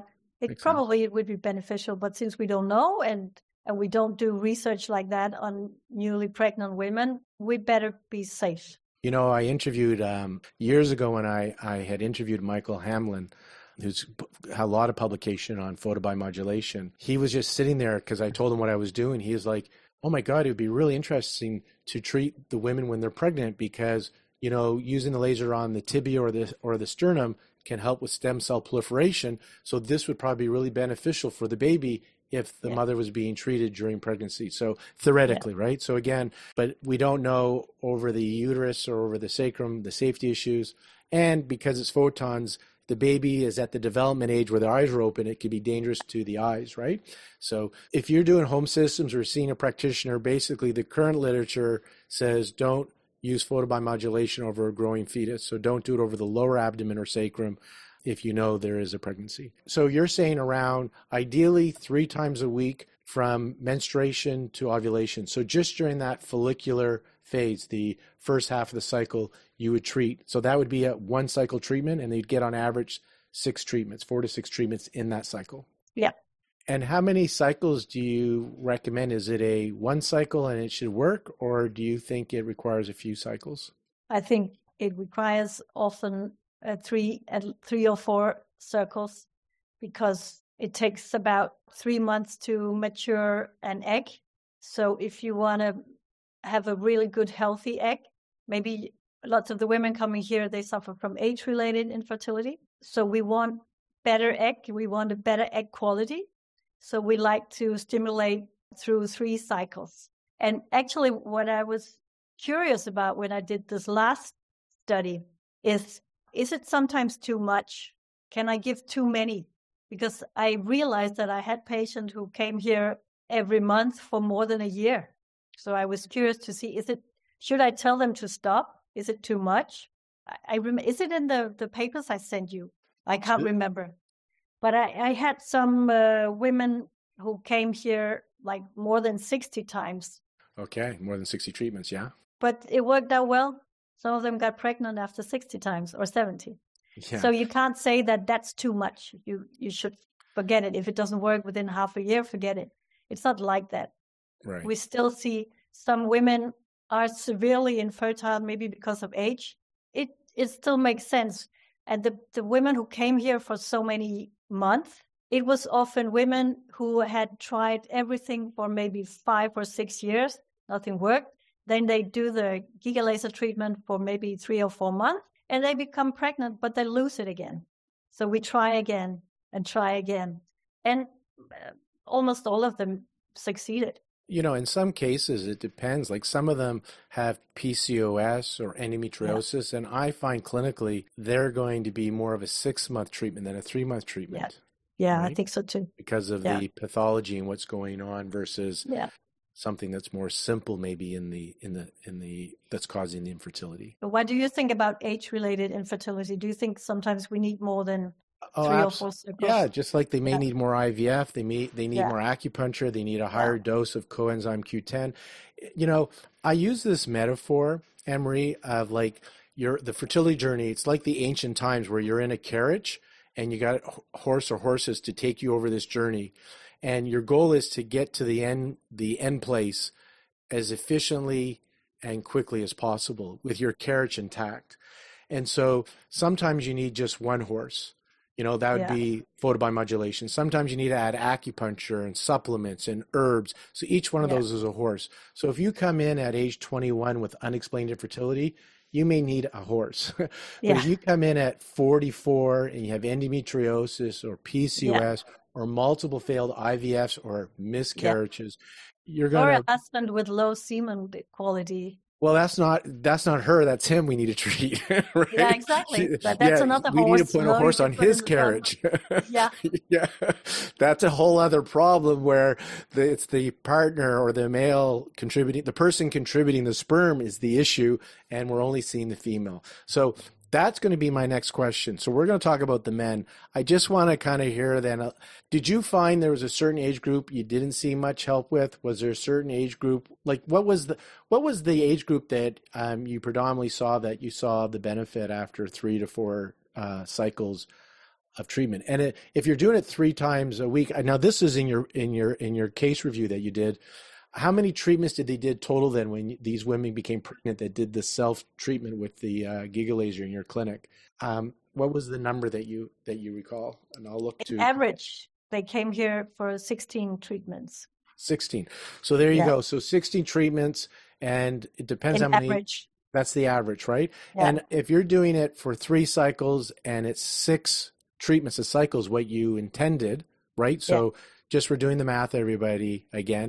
It probably would be beneficial, but since we don't know and we don't do research like that on newly pregnant women, we better be safe. You know, I interviewed years ago when I had interviewed Michael Hamlin, who's had a lot of publication on photobiomodulation. He was just sitting there because I told him what I was doing. He was like, oh my God, it would be really interesting to treat the women when they're pregnant because, you know, using the laser on the tibia or the sternum can help with stem cell proliferation. So this would probably be really beneficial for the baby if the mother was being treated during pregnancy. So theoretically, right? So again, but we don't know over the uterus or over the sacrum, the safety issues. And because it's photons, the baby is at the development age where their eyes are open, it could be dangerous to the eyes, right? So if you're doing home systems or seeing a practitioner, basically the current literature says don't use photobiomodulation over a growing fetus. So don't do it over the lower abdomen or sacrum if you know there is a pregnancy. So you're saying around ideally 3 times a week from menstruation to ovulation. So just during that follicular phase, the first half of the cycle, you would treat. So that would be a 1 cycle treatment, and they'd get on average 6 treatments, 4 to 6 treatments in that cycle. Yeah. And how many cycles do you recommend? Is it a 1 cycle and it should work, or do you think it requires a few cycles? I think it requires often 3 or 4 circles because it takes about 3 months to mature an egg. So if you want to have a really good, healthy egg, maybe lots of the women coming here, they suffer from age-related infertility. So we want better egg. We want a better egg quality. So we like to stimulate through 3 cycles. And actually, what I was curious about when I did this last study is it sometimes too much? Can I give too many? Because I realized that I had patients who came here every month for more than a year. So I was curious to see, should I tell them to stop? Is it too much? Is it in the papers I sent you? I can't remember. But I had some women who came here like more than 60 times. Okay, more than 60 treatments, yeah. But it worked out well. Some of them got pregnant after 60 times or 70. Yeah. So you can't say that that's too much. You should forget it. If it doesn't work within half a year, forget it. It's not like that. Right. We still see some women are severely infertile, maybe because of age. It still makes sense. And the women who came here for so many months, it was often women who had tried everything for maybe 5 or 6 years. Nothing worked. Then they do the Giga laser treatment for maybe 3 or 4 months, and they become pregnant, but they lose it again. So we try again and try again. And almost all of them succeeded. You know, in some cases, it depends. Like some of them have PCOS or endometriosis, and I find clinically they're going to be more of a 6-month treatment than a 3-month treatment. Yeah, right? I think so too. Because of the pathology and what's going on versus something that's more simple, maybe in the that's causing the infertility. What do you think about age-related infertility? Do you think sometimes we need more than 3 or 4 circles? Yeah, just like they may need more IVF, they need more acupuncture, they need a higher dose of coenzyme Q10. You know, I use this metaphor, Anne-Marie, of like the fertility journey. It's like the ancient times where you're in a carriage and you got a horse or horses to take you over this journey. And your goal is to get to the end place as efficiently and quickly as possible with your carriage intact. And so sometimes you need just one horse. You know, that would be photobiomodulation. Sometimes you need to add acupuncture and supplements and herbs. So each one of those is a horse. So if you come in at age 21 with unexplained infertility, you may need a horse. But if you come in at 44 and you have endometriosis or PCOS or multiple failed IVFs or miscarriages, you're going to... Or a husband with low semen quality. Well, that's not her. That's him. We need to treat, Yeah, right? exactly. But that's Yeah, another we need to horse. put a You horse can on put his in some. carriage. Yeah, Yeah, that's a whole other problem where it's the partner or the male contributing, the person contributing the sperm is the issue, and we're only seeing the female. So that's going to be my next question. So we're going to talk about the men. I just want to kind of hear then, did you find there was a certain age group you didn't see much help with? Was there a certain age group? Like what was the age group that you predominantly saw that you saw the benefit after 3 to 4 cycles of treatment? And if you're doing it 3 times a week, now this is in your case review that you did. How many treatments did they did total then when these women became pregnant that did the self treatment with the Giga Laser in your clinic? What was the number that you recall? And I'll look to average. They came here for 16 treatments. 16. So there you Yeah, go. So 16 treatments, and it depends in how many. average. That's the average, right? Yeah, And if you're doing it for 3 cycles and it's 6 treatments a cycle is what you intended, right? yeah, So just for doing the math, everybody, again,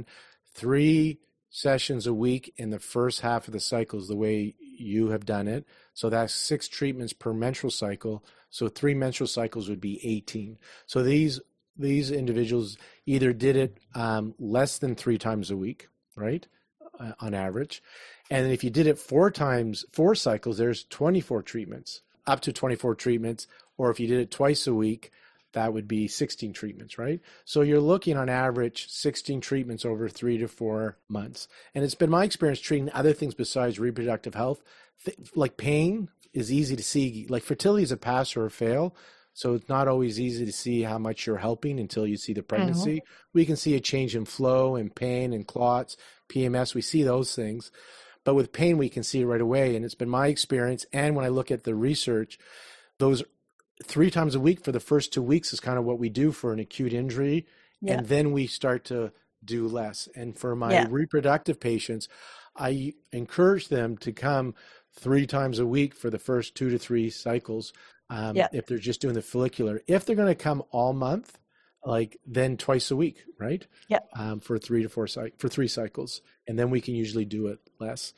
3 sessions a week in the first half of the cycle is the way you have done it. So that's 6 treatments per menstrual cycle. So 3 menstrual cycles would be 18. So these individuals either did it less than 3 times a week, right, on average. And if you did it 4 cycles, there's 24 treatments, up to 24 treatments. Or if you did it twice a week, that would be 16 treatments, right? So you're looking on average 16 treatments over 3 to 4 months. And it's been my experience treating other things besides reproductive health, like pain is easy to see. Like fertility is a pass or a fail. So it's not always easy to see how much you're helping until you see the hmm, pregnancy. We can see a change in flow and pain and clots, PMS. We see those things. But with pain, we can see it right away. And it's been my experience. And when I look at the research, those 3 times a week for the first 2 weeks is kind of what we do for an acute injury. yeah, And then we start to do less. And for my yeah, reproductive patients, I encourage them to come 3 times a week for the first 2 to 3 cycles. yeah. If they're just doing the follicular, if they're going to come all month, like then twice a week, right? Yeah. For 3 cycles, and then we can usually do it less.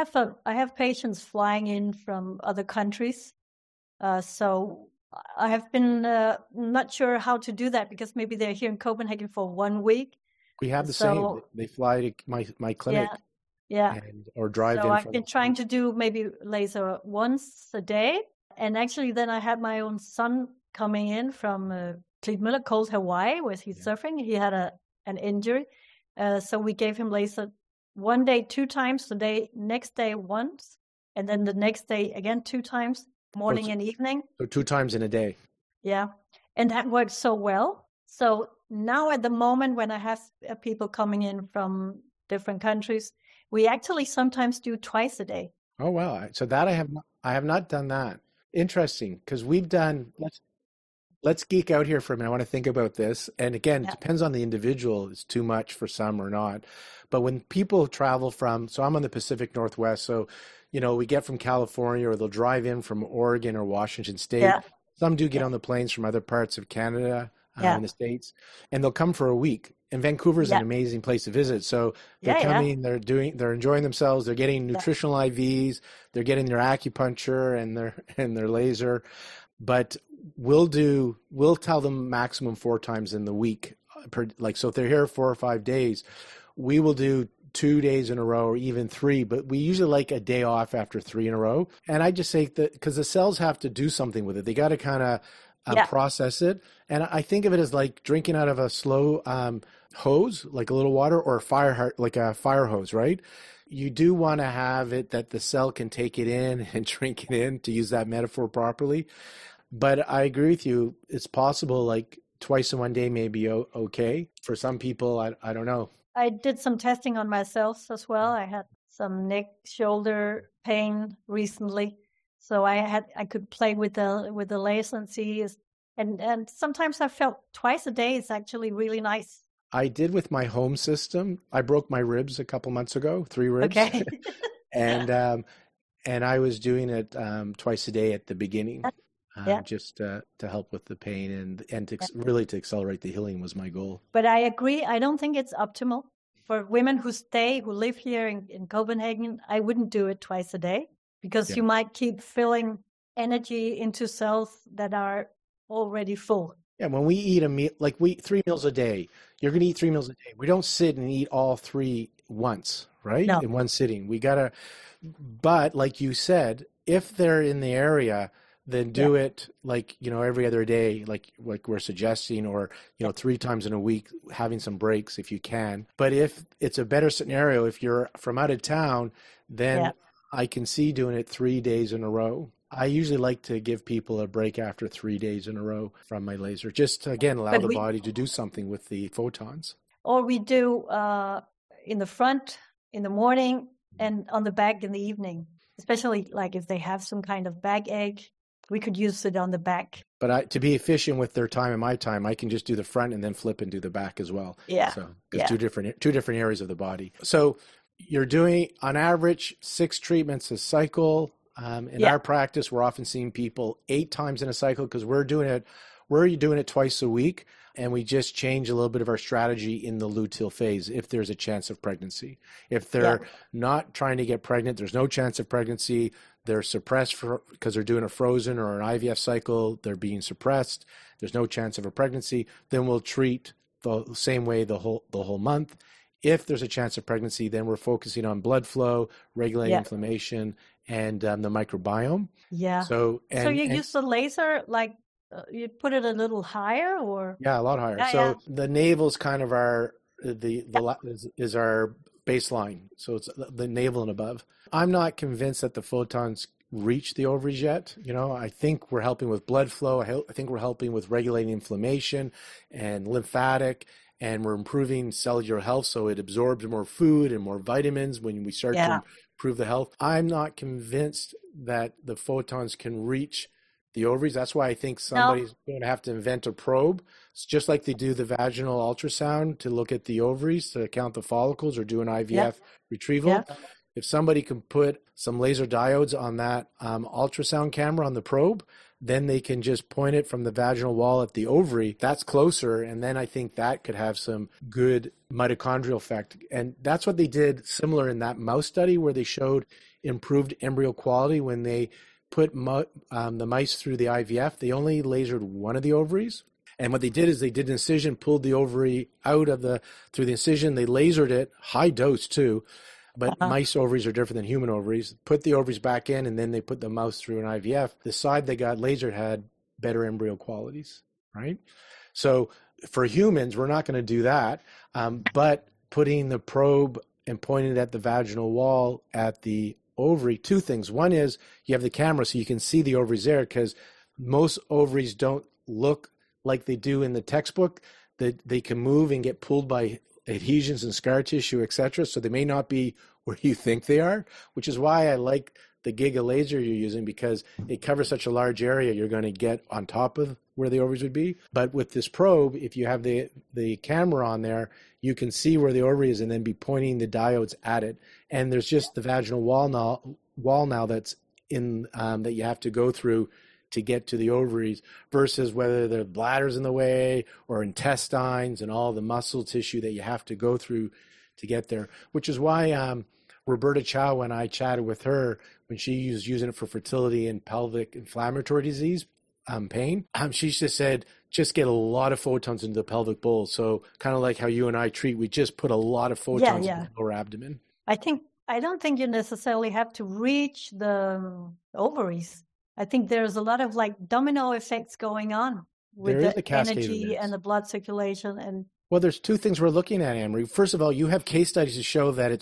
I have patients flying in from other countries. So I have been not sure how to do that because maybe they're here in Copenhagen for 1 week. We have the same. So They fly to my yeah, clinic yeah. and or drive So in I've from. been trying to do maybe laser once a day. And actually, then I had my own son coming in from Klitmøller, cold Hawaii, where he's Yeah. surfing. He had an injury. So we gave him laser one day, 2 times, next day once, and then the next day again 2 times, Oh, morning and evening. so 2 times in a day. Yeah. And that worked so well. So now at the moment when I have people coming in from different countries, we actually sometimes do twice a day. Oh wow! So that I have not done that. Interesting, because we've done. Let's geek out here for a minute. I want to think about this. And again, it Yeah. depends on the individual. It's too much for some or not. But when people travel so I'm on the Pacific Northwest. So, we get from California or they'll drive in from Oregon or Washington State. Yeah. Some do get Yeah. on the planes from other parts of Canada, Yeah. in the States, and they'll come for a week. And Vancouver is an Yeah. amazing place to visit. So they're Yeah. Yeah. coming, they're enjoying themselves. They're getting Yeah. nutritional IVs. They're getting their acupuncture and their laser. But we'll tell them maximum 4 times in the week. So if they're here 4 or 5 days, we will do 2 days in a row or even 3, but we usually like a day off after 3 in a row. And I just say that because the cells have to do something with it. They got to kind of Yeah. process it. And I think of it as like drinking out of a slow hose, like a little water, or like a fire hose, right? You do want to have it that the cell can take it in and drink it in, to use that metaphor properly. But I agree with you. It's possible like twice in one day may be okay. For some people, I don't know. I did some testing on myself as well. I had some neck, shoulder pain recently. So I could play with the laser and see and sometimes I felt twice a day is actually really nice. I did with my home system. I broke my ribs a couple months ago, 3 ribs. Okay. and I was doing it twice a day at the beginning, Yeah. just to help with the pain and really to accelerate the healing was my goal. But I agree. I don't think it's optimal. for women who live here in Copenhagen, I wouldn't do it twice a day because you might keep filling energy into cells that are already full. Yeah, when we eat a meal, like we 3 meals a day, you're going to eat 3 meals a day. We don't sit and eat all three once, right? No. In one sitting. But like you said, if they're in the area, then do it like, every other day, like we're suggesting, or, 3 times in a week, having some breaks if you can. But if it's a better scenario, if you're from out of town, then I can see doing it 3 days in a row. I usually like to give people a break after 3 days in a row from my laser, just to, again, allow the body to do something with the photons. Or we do in the front in the morning and on the back in the evening, especially like if they have some kind of backache, we could use it on the back. But to be efficient with their time and my time, I can just do the front and then flip and do the back as well. Yeah. So it's two different areas of the body. So you're doing, on average, 6 treatments a cycle. In our practice, we're often seeing people 8 times in a cycle because we're doing it twice a week, and we just change a little bit of our strategy in the luteal phase if there's a chance of pregnancy. If they're not trying to get pregnant, there's no chance of pregnancy, they're suppressed because they're doing a frozen or an IVF cycle, they're being suppressed, there's no chance of a pregnancy, then we'll treat the same way the whole month. If there's a chance of pregnancy, then we're focusing on blood flow, regulating inflammation, and the microbiome. Yeah. So you use the laser, like you put it a little higher, or? Yeah, a lot higher. The navel's kind of our is our baseline. So it's the navel and above. I'm not convinced that the photons reach the ovaries yet. I think we're helping with blood flow. I think we're helping with regulating inflammation and lymphatic, and we're improving cellular health, so it absorbs more food and more vitamins when we start to improve the health. I'm not convinced that the photons can reach the ovaries. That's why I think somebody's going to have to invent a probe. It's just like they do the vaginal ultrasound to look at the ovaries to count the follicles or do an IVF retrieval. Yeah. If somebody can put some laser diodes on that ultrasound camera on the probe, then they can just point it from the vaginal wall at the ovary. That's closer, and then I think that could have some good mitochondrial effect. And that's what they did similar in that mouse study where they showed improved embryo quality when they put the mice through the IVF. They only lasered one of the ovaries. And what they did is they did an incision, pulled the ovary out of through the incision. They lasered it, high dose too. But mice ovaries are different than human ovaries. Put the ovaries back in, and then they put the mouse through an IVF. The side they got lasered had better embryo qualities, right? So for humans, we're not going to do that. But putting the probe and pointing it at the vaginal wall at the ovary, 2 things. One is you have the camera so you can see the ovaries there, because most ovaries don't look like they do in the textbook. They can move and get pulled by adhesions and scar tissue, etc. So they may not be where you think they are, which is why I like the Giga laser you're using, because it covers such a large area. You're going to get on top of where the ovaries would be. But with this probe, if you have the camera on there, you can see where the ovary is and then be pointing the diodes at it. And there's just the vaginal wall now that's in that you have to go through to get to the ovaries, versus whether the bladder's in the way or intestines and all the muscle tissue that you have to go through to get there, which is why Roberta Chow, when I chatted with her, when she was using it for fertility and pelvic inflammatory disease pain, she just said, just get a lot of photons into the pelvic bowl. So kind of like how you and I treat, we just put a lot of photons in the lower abdomen. I don't think you necessarily have to reach the ovaries. I think there's a lot of like domino effects going on with the energy and the blood circulation. And well, there's 2 things we're looking at, Anne-Marie. First of all, you have case studies to show that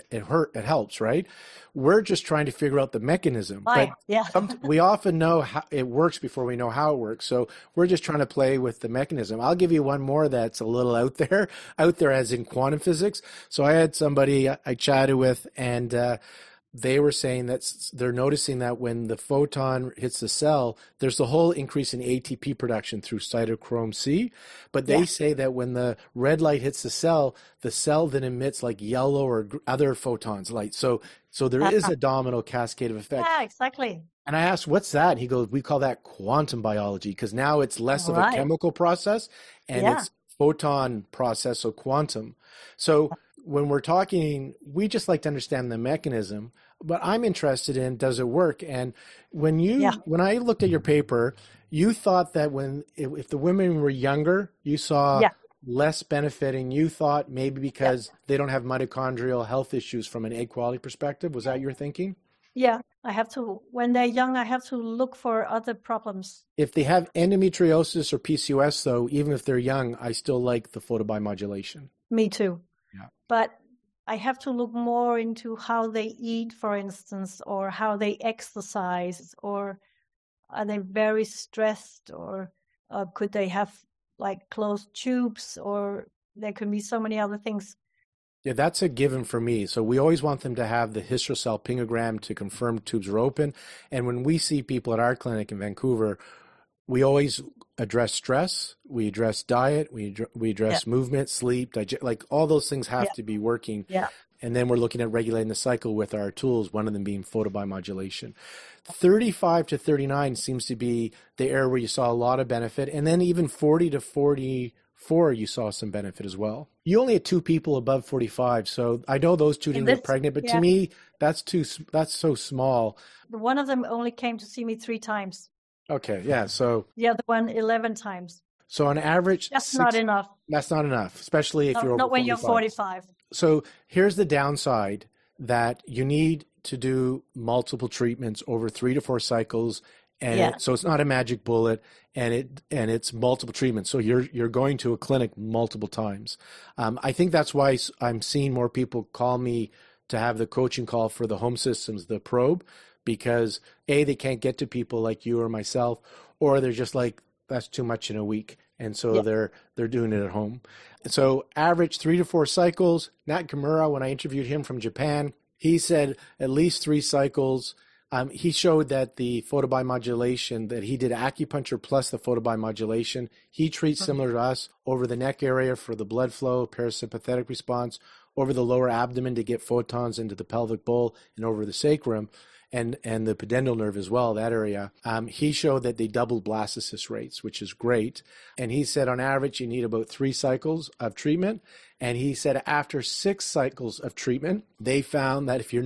it helps, right? We're just trying to figure out the mechanism. Right. We often know how it works before we know how it works. So we're just trying to play with the mechanism. I'll give you one more that's a little out there as in quantum physics. So I had somebody I chatted with, and they were saying that they're noticing that when the photon hits the cell, there's a whole increase in ATP production through cytochrome C. But they say that when the red light hits the cell then emits like yellow or other photons light. So there is a domino cascade of effect. Yeah, exactly. And I asked, what's that? He goes, we call that quantum biology, because now it's less of a chemical process and it's photon process, so quantum. So when we're talking, we just like to understand the mechanism, but I'm interested in, does it work? And when I looked at your paper, you thought that if the women were younger, you saw less benefiting. You thought maybe because they don't have mitochondrial health issues from an egg quality perspective. Was that your thinking? Yeah, when they're young, I have to look for other problems. If they have endometriosis or PCOS, though, even if they're young, I still like the photobiomodulation. Me too. Yeah. But I have to look more into how they eat, for instance, or how they exercise, or are they very stressed, or could they have like closed tubes, or there can be so many other things. Yeah, that's a given for me. So we always want them to have the hysterosalpingogram to confirm tubes are open. And when we see people at our clinic in Vancouver, we always address stress, we address diet, we address movement, sleep, like all those things have to be working. Yeah. And then we're looking at regulating the cycle with our tools, one of them being photobiomodulation. 35 to 39 seems to be the area where you saw a lot of benefit. And then even 40 to 44, you saw some benefit as well. You only had 2 people above 45. So I know those 2 didn't get pregnant, but to me, that's so small. One of them only came to see me 3 times. Okay, yeah. So the other one 11 times. So on average, that's not enough. That's not enough, especially if you're over 45. Not when you're 45. So here's the downside, that you need to do multiple treatments over 3 to 4 cycles, and so it's not a magic bullet, and it's multiple treatments. So you're going to a clinic multiple times. I think that's why I'm seeing more people call me to have the coaching call for the home systems, the probe, because they can't get to people like you or myself, or they're just like, that's too much in a week. And so they're doing it at home. So average 3 to 4 cycles. Nat Kimura, when I interviewed him from Japan, he said at least 3 cycles. He showed that the photobiomodulation, that he did acupuncture plus the photobiomodulation. He treats similar to us over the neck area for the blood flow, parasympathetic response, over the lower abdomen to get photons into the pelvic bowl, and over the sacrum. And the pudendal nerve as well, that area. He showed that they doubled blastocyst rates, which is great. And he said on average, you need about 3 cycles of treatment. And he said after 6 cycles of treatment, they found that if you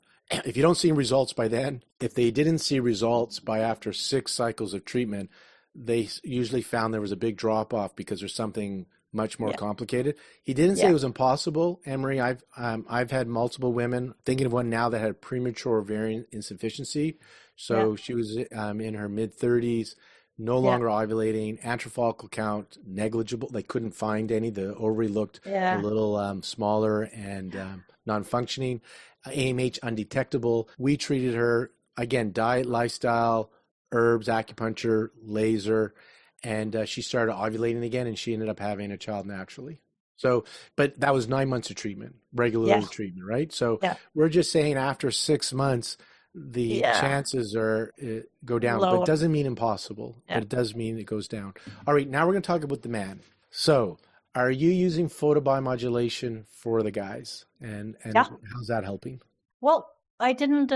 don't see results by then, if they didn't see results by after 6 cycles of treatment, they usually found there was a big drop off because there's something much more complicated. He didn't say it was impossible. Anne-Marie, I've had multiple women, thinking of one now that had premature ovarian insufficiency. So she was in her mid-30s, no longer ovulating, antral follicle count negligible. They couldn't find any. The ovary looked a little smaller and non-functioning. AMH undetectable. We treated her, again, diet, lifestyle, herbs, acupuncture, laser, and she started ovulating again, and she ended up having a child naturally. So, but that was 9 months of treatment, regular treatment, right? So we're just saying after 6 months, the chances are go down, but it doesn't mean impossible, but it does mean it goes down. All right, now we're going to talk about the man. So are you using photobiomodulation for the guys, and how's that helping? Well, I didn't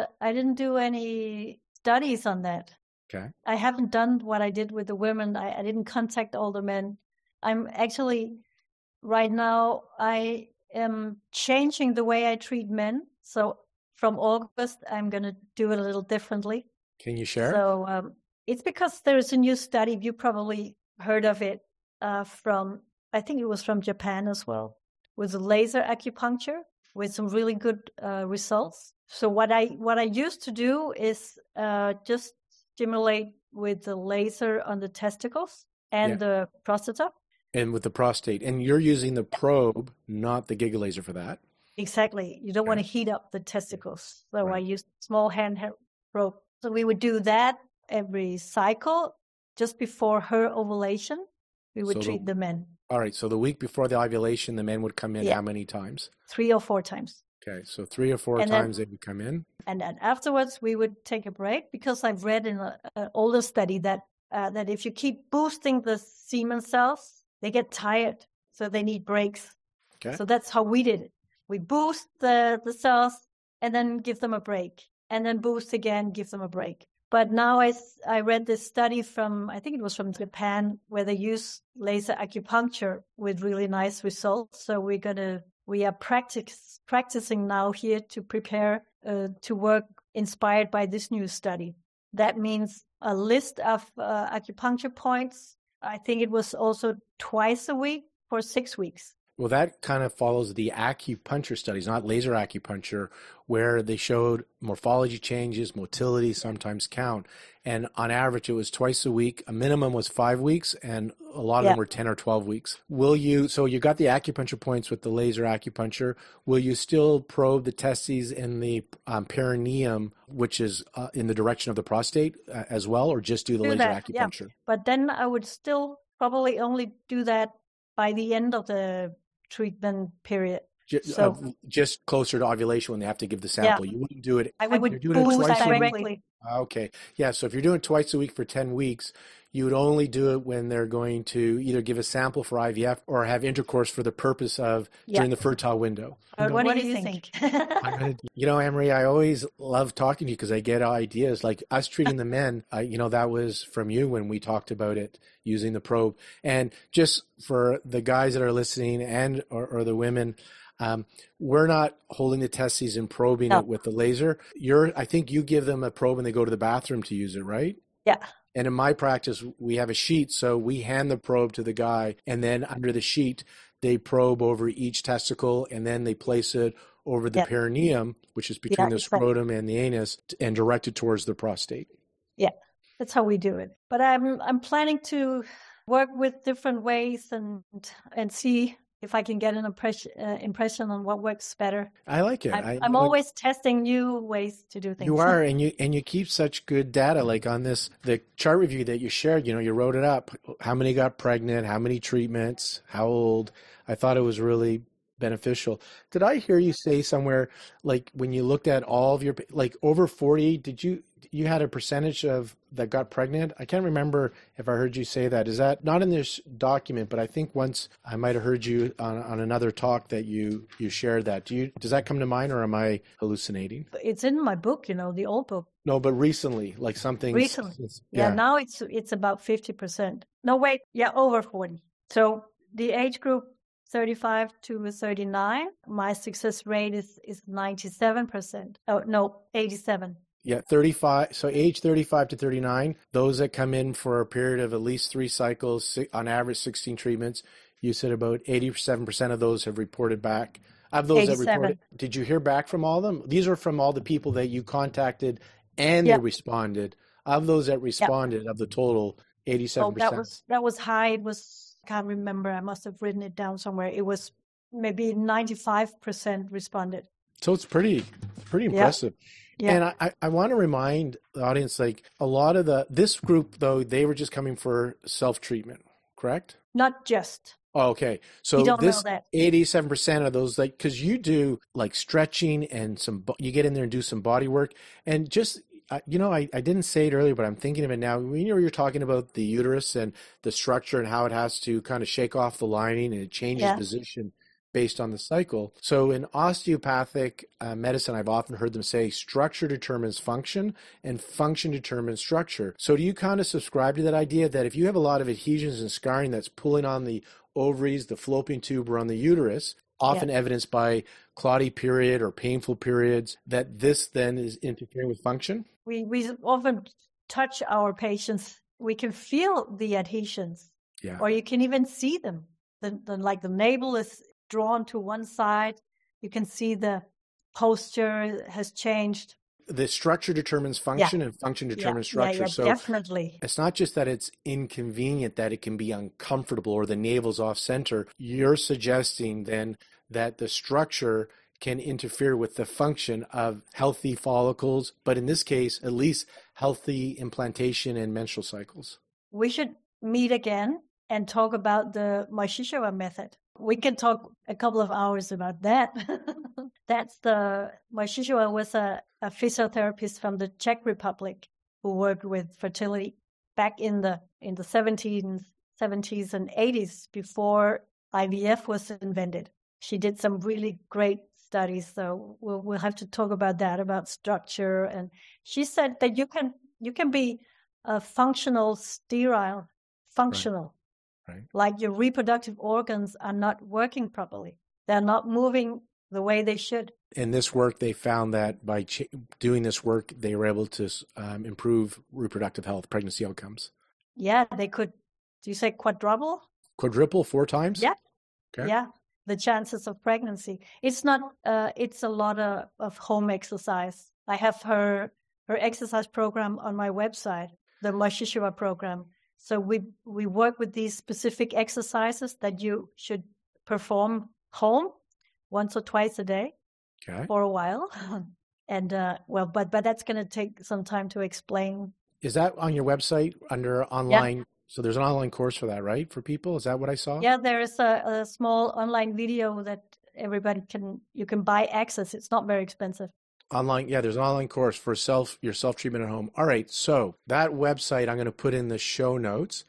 do any studies on that. Okay. I haven't done what I did with the women. I didn't contact all the men. I'm actually, right now, I am changing the way I treat men. So from August, I'm going to do it a little differently. Can you share? So it's because there is a new study. You probably heard of it I think it was from Japan as well, with laser acupuncture with some really good results. So what I used to do is just stimulate with the laser on the testicles and the prostata. And with the prostate. And you're using the probe, not the Giga laser for that. Exactly. You don't want to heat up the testicles. So I use small handheld probe. So we would do that every cycle. Just before her ovulation, we would treat the men. All right. So the week before the ovulation, the men would come in how many times? 3 or 4 times. Okay, so 3 or 4 times they would come in. And then afterwards, we would take a break, because I've read in an older study that if you keep boosting the semen cells, they get tired, so they need breaks. Okay. So that's how we did it. We boost the cells and then give them a break, and then boost again, give them a break. But now I read this study I think it was from Japan, where they use laser acupuncture with really nice results. So we're going to we are practicing now here to prepare to work inspired by this new study. That means a list of acupuncture points. I think it was also twice a week for 6 weeks. Well, that kind of follows the acupuncture studies, not laser acupuncture, where they showed morphology changes, motility, sometimes count. And on average, it was twice a week. A minimum was 5 weeks, and a lot of them were 10 or 12 weeks. So you got the acupuncture points with the laser acupuncture. Will you still probe the testes in the perineum, which is in the direction of the prostate as well, or just do the laser acupuncture? Yeah. But then I would still probably only do that by the end of the treatment period. Just closer to ovulation when they have to give the sample. You wouldn't do it. I would do it twice directly. Okay. Yeah. So if you're doing it twice a week for 10 weeks, you would only do it when they're going to either give a sample for IVF or have intercourse for the purpose of during the fertile window. What do you think? Anne-Marie, I always love talking to you because I get ideas like us treating the men. That was from you when we talked about it using the probe. And just for the guys that are listening and or the women, we're not holding the testes and probing it with the laser. I think you give them a probe and they go to the bathroom to use it, right? Yeah. And in my practice, we have a sheet, so we hand the probe to the guy, and then under the sheet, they probe over each testicle, and then they place it over the perineum, which is between the scrotum and the anus, and direct it towards the prostate. Yeah, that's how we do it. But I'm planning to work with different ways and see if I can get an impression on what works better. I like it. I'm always testing new ways to do things. You are, and you keep such good data. Like on the chart review that you shared, you wrote it up. How many got pregnant? How many treatments? How old? I thought it was really beneficial. Did I hear you say somewhere, like when you looked at all of your, like over 40, you had a percentage of that got pregnant? I can't remember if I heard you say that. Is that not in this document, but I think once I might have heard you on another talk that you shared that. Does that come to mind, or am I hallucinating? It's in my book, the old book. No, but recently, like something. Recently. Now it's about 50%. No, wait. Yeah, over 40. So the age group 35 to 39, my success rate is 97%. Oh, no, 87. Yeah, 35. So age 35 to 39, those that come in for a period of at least 3 cycles, on average 16 treatments, you said about 87% of those have reported back. Of those 87. That reported, did you hear back from all of them? These are from all the people that you contacted and they responded. Of those that responded, of the total, 87%. Oh, that was high. It was, I can't remember. I must have written it down somewhere. It was maybe 95% responded. So it's pretty impressive. Yeah. And I want to remind the audience, like a lot of this group, though, they were just coming for self-treatment, correct? Not just. Oh, okay. So this 87% of those, like, because you do like stretching and you get in there and do some body work, and just, I didn't say it earlier, but I'm thinking of it now. You're talking about the uterus and the structure and how it has to kind of shake off the lining and it changes position based on the cycle. So in osteopathic medicine, I've often heard them say structure determines function and function determines structure. So do you kind of subscribe to that idea that if you have a lot of adhesions and scarring that's pulling on the ovaries, the fallopian tube, or on the uterus, often evidenced by clotty period or painful periods, that this then is interfering with function? We often touch our patients. We can feel the adhesions, or you can even see them. Like the navel is drawn to one side. You can see the posture has changed. The structure determines function and function determines structure. So definitely. It's not just that it's inconvenient, that it can be uncomfortable or the navel's off center. You're suggesting then that the structure can interfere with the function of healthy follicles, but in this case, at least healthy implantation and menstrual cycles. We should meet again and talk about the Moishishiwa method. We can talk a couple of hours about that. Moishishiwa was a physiotherapist from the Czech Republic who worked with fertility back in the 70s and 80s before IVF was invented. She did some really great studies, so we'll have to talk about that, about structure. And she said that you can be a functional sterile, functional. Right. Like your reproductive organs are not working properly. They're not moving the way they should. In this work, they found that by doing this work, they were able to improve reproductive health, pregnancy outcomes. Yeah, they could. Do you say quadruple? Quadruple 4 times? Yeah. Okay. Yeah. The chances of pregnancy. It's not, it's a lot of home exercise. I have her exercise program on my website, the Moshishua program. So we work with these specific exercises that you should perform home once or twice a day for a while. And but that's going to take some time to explain. Is that on your website under online? Yeah. So there's an online course for that, right? For people? Is that what I saw? Yeah, there is a small online video that you can buy access. It's not very expensive. Online, yeah, there's an online course for your self-treatment at home. All right, so that website I'm going to put in the show notes.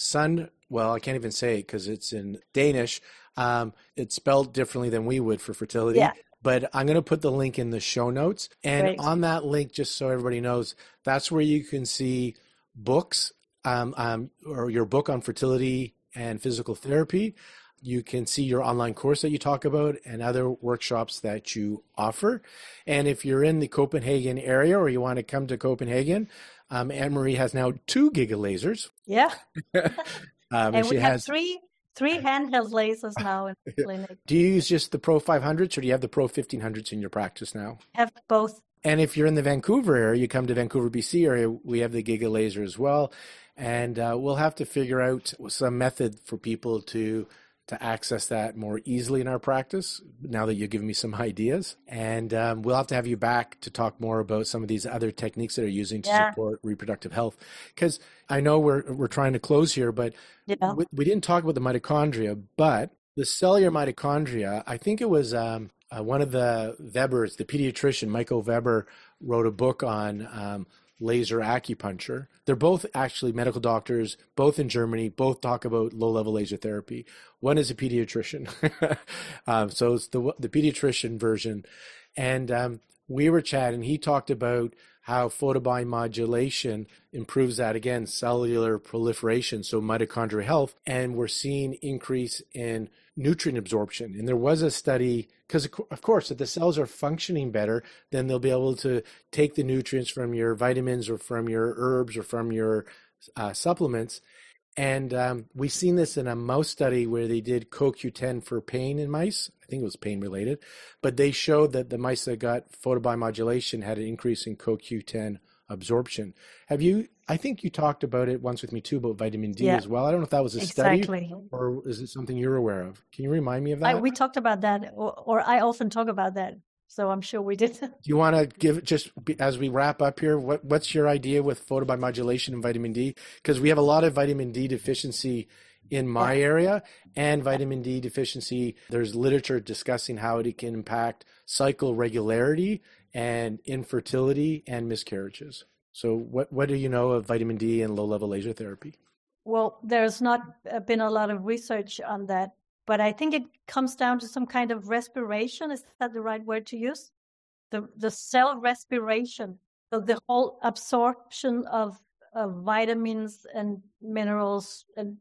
I can't even say it because it's in Danish. It's spelled differently than we would for fertility. Yeah. But I'm going to put the link in the show notes. And Great. On that link, just so everybody knows, that's where you can see books, or your book on fertility and physical therapy. You can see your online course that you talk about and other workshops that you offer. And if you're in the Copenhagen area or you want to come to Copenhagen, Anne-Marie has now 2 gigalasers. Yeah. And we have three handheld lasers now in the clinic. Do you use just the Pro 500s or do you have the Pro 1500s in your practice now? Have both. And if you're in the Vancouver area, you come to Vancouver, BC area, we have the Giga Laser as well. And we'll have to figure out some method for people to access that more easily in our practice, now that you've given me some ideas. And we'll have to have you back to talk more about some of these other techniques that are using to support reproductive health. Because I know we're trying to close here, but we didn't talk about the mitochondria, but the cellular mitochondria, I think it was one of the Webers, the pediatrician, Michael Weber, wrote a book on laser acupuncture. They're both actually medical doctors, both in Germany, both talk about low-level laser therapy. One is a pediatrician. So it's the pediatrician version. And we were chatting, he talked about how photobiomodulation improves that, again, cellular proliferation, so mitochondrial health, and we're seeing increase in nutrient absorption. And there was a study, because of course, if the cells are functioning better, then they'll be able to take the nutrients from your vitamins or from your herbs or from your supplements. And we've seen this in a mouse study where they did CoQ10 for pain in mice. I think it was pain related, but they showed that the mice that got photobiomodulation had an increase in CoQ10 absorption. I think you talked about it once with me too, about vitamin D as well. I don't know if that was a study or is it something you're aware of? Can you remind me of that? We talked about that, or I often talk about that. So I'm sure we did. Do you want to give, just as we wrap up here, what's your idea with photobiomodulation and vitamin D? Because we have a lot of vitamin D deficiency in my area and vitamin D deficiency. There's literature discussing how it can impact cycle regularity and infertility and miscarriages. So what do you know of vitamin D and low-level laser therapy? Well, there's not been a lot of research on that. But I think it comes down to some kind of respiration. Is that the right word to use? The cell respiration. So the whole absorption of vitamins and minerals and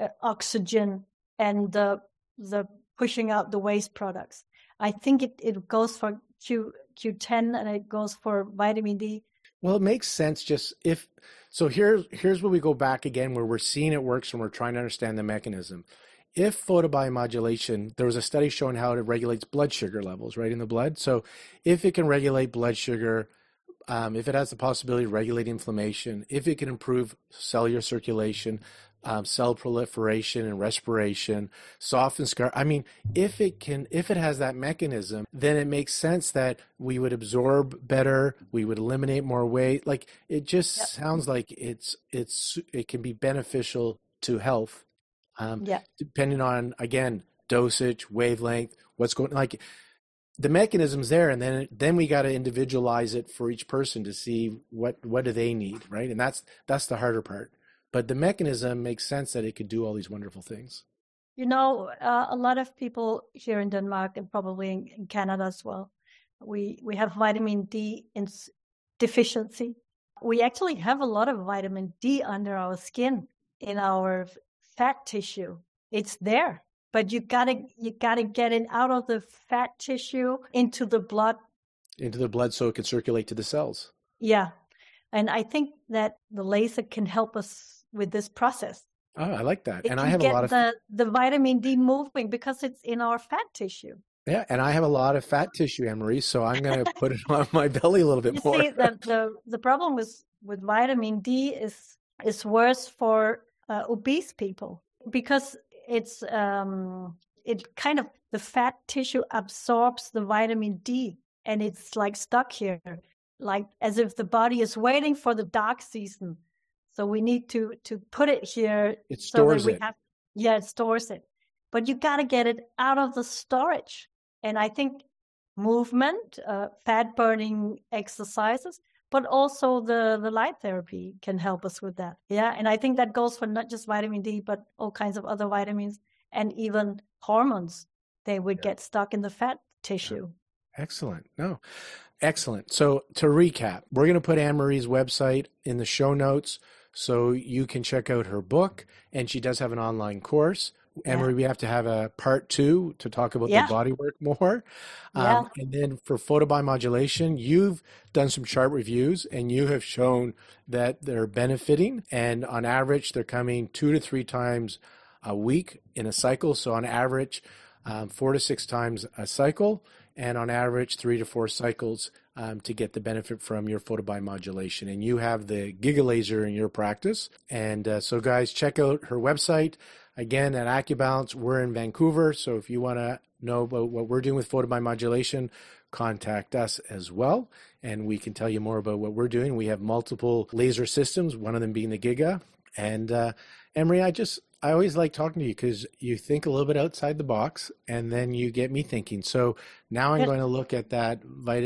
oxygen and the pushing out the waste products. I think it goes for Q10 and it goes for vitamin D. Well, it makes sense. So here's where we go back again, where we're seeing it works and we're trying to understand the mechanism. If photobiomodulation, there was a study showing how it regulates blood sugar levels, right, in the blood. So if it can regulate blood sugar, if it has the possibility to regulate inflammation, if it can improve cellular circulation, cell proliferation and respiration, soften scar. I mean, if it has that mechanism, then it makes sense that we would absorb better, we would eliminate more weight. Like it just sounds like it can be beneficial to health. Depending on, again, dosage, wavelength, what's going, like the mechanism's there, and then we got to individualize it for each person to see what do they need, right? And that's the harder part. But the mechanism makes sense that it could do all these wonderful things. You know, a lot of people here in Denmark and probably in Canada as well, we have vitamin D deficiency. We actually have a lot of vitamin D under our skin in our fat tissue. It's there. but you gotta get it out of the fat tissue into the blood. Into the blood so it can circulate to the cells. Yeah. And I think that the laser can help us with this process. Oh, I like that. It And I can have a get lot of the vitamin D moving because it's in our fat tissue. yeah, and I have a lot of fat tissue, Anne-Marie, so I'm going to put it on my belly a little You bit more. see, the problem with vitamin D is worse for obese people because it's it kind of the fat tissue absorbs the vitamin D and it's like stuck here, like as if the body is waiting for the dark season. So we need to put it here It so that stores we it. have, yeah, it stores it. But you got to get it out of the storage. And I think movement, fat burning exercises, but also the light therapy can help us with that. Yeah. And I think that goes for not just vitamin D, but all kinds of other vitamins and even hormones. They would get stuck in the fat tissue. Excellent. No, excellent. So to recap, we're going to put Anne-Marie's website in the show notes so you can check out her book. And she does have an online course. Anne-Marie, we have to have a part 2 to talk about the body work more. And then for photobiomodulation, you've done some chart reviews and you have shown that they're benefiting. And on average, they're coming 2 to 3 times a week in a cycle. So on average, 4 to 6 times a cycle, and on average 3 to 4 cycles to get the benefit from your photobiomodulation. And you have the GigaLaser in your practice. And so guys, check out her website. Again, at AccuBalance, we're in Vancouver. So if you want to know about what we're doing with photobiomodulation, contact us as well. And we can tell you more about what we're doing. We have multiple laser systems, one of them being the Giga. And Anne-Marie, I always like talking to you because you think a little bit outside the box and then you get me thinking. So now I'm going to look at that,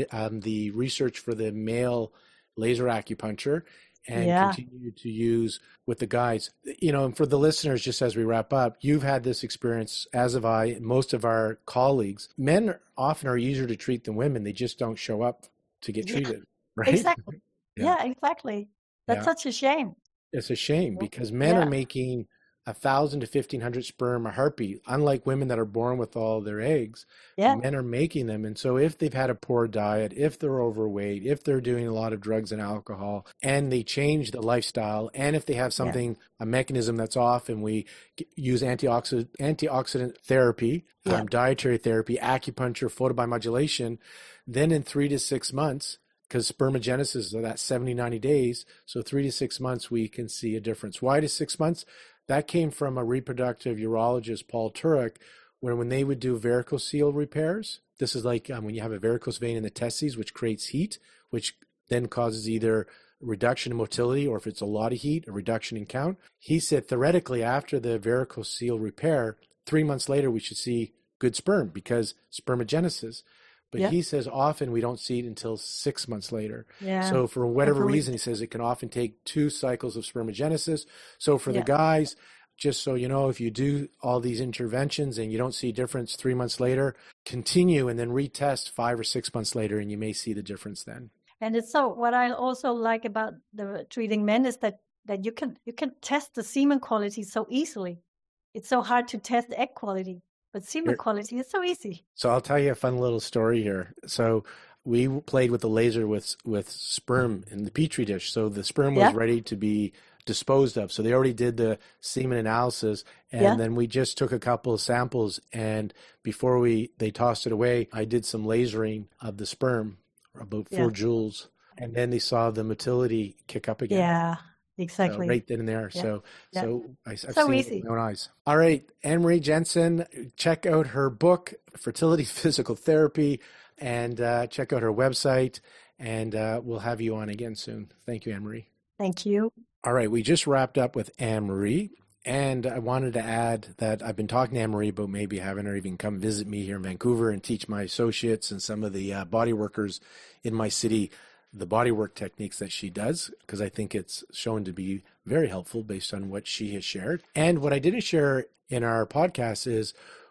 the research for the male laser acupuncture and continue to use with the guys. You know, and for the listeners, just as we wrap up, you've had this experience, as have I, and most of our colleagues. Men often are easier to treat than women. They just don't show up to get treated, right? Exactly. Yeah, exactly. That's such a shame. It's a shame because men are making 1,000 to 1,500 sperm a heartbeat, unlike women that are born with all their eggs. Men are making them. And so if they've had a poor diet, if they're overweight, if they're doing a lot of drugs and alcohol, and they change the lifestyle, and if they have something, a mechanism that's off, and we use antioxidant therapy, dietary therapy, acupuncture, photobiomodulation, then in 3 to 6 months, because spermogenesis is that 70, 90 days, so 3 to 6 months, we can see a difference. Why to 6 months? That came from a reproductive urologist, Paul Turek, when they would do varicocele repairs. This is like when you have a varicose vein in the testes, which creates heat, which then causes either reduction in motility or if it's a lot of heat, a reduction in count. He said theoretically after the varicocele repair, 3 months later, we should see good sperm because spermogenesis. But he says often we don't see it until 6 months later. So for whatever reason, he says it can often take 2 cycles of spermogenesis. So for the guys, just so you know, if you do all these interventions and you don't see a difference 3 months later, continue and then retest 5 or 6 months later and you may see the difference then. And it's so what I also like about the treating men is that you can test the semen quality so easily. It's so hard to test egg quality. But semen quality is so easy. So I'll tell you a fun little story here. So we played with the laser with sperm in the Petri dish. So the sperm was ready to be disposed of. So they already did the semen analysis. And then we just took a couple of samples. And before they tossed it away, I did some lasering of the sperm, about 4 joules. And then they saw the motility kick up again. Yeah. Exactly. So right then and there. So I've so seen easy. it with my own eyes. All right. Anne-Marie Jensen, check out her book, Fertility Physical Therapy, and check out her website. And we'll have you on again soon. Thank you, Anne-Marie. Thank you. All right. We just wrapped up with Anne-Marie. And I wanted to add that I've been talking to Anne-Marie about maybe having her even come visit me here in Vancouver and teach my associates and some of the body workers in my city the bodywork techniques that she does, because I think it's shown to be very helpful based on what she has shared. And what I didn't share in our podcast is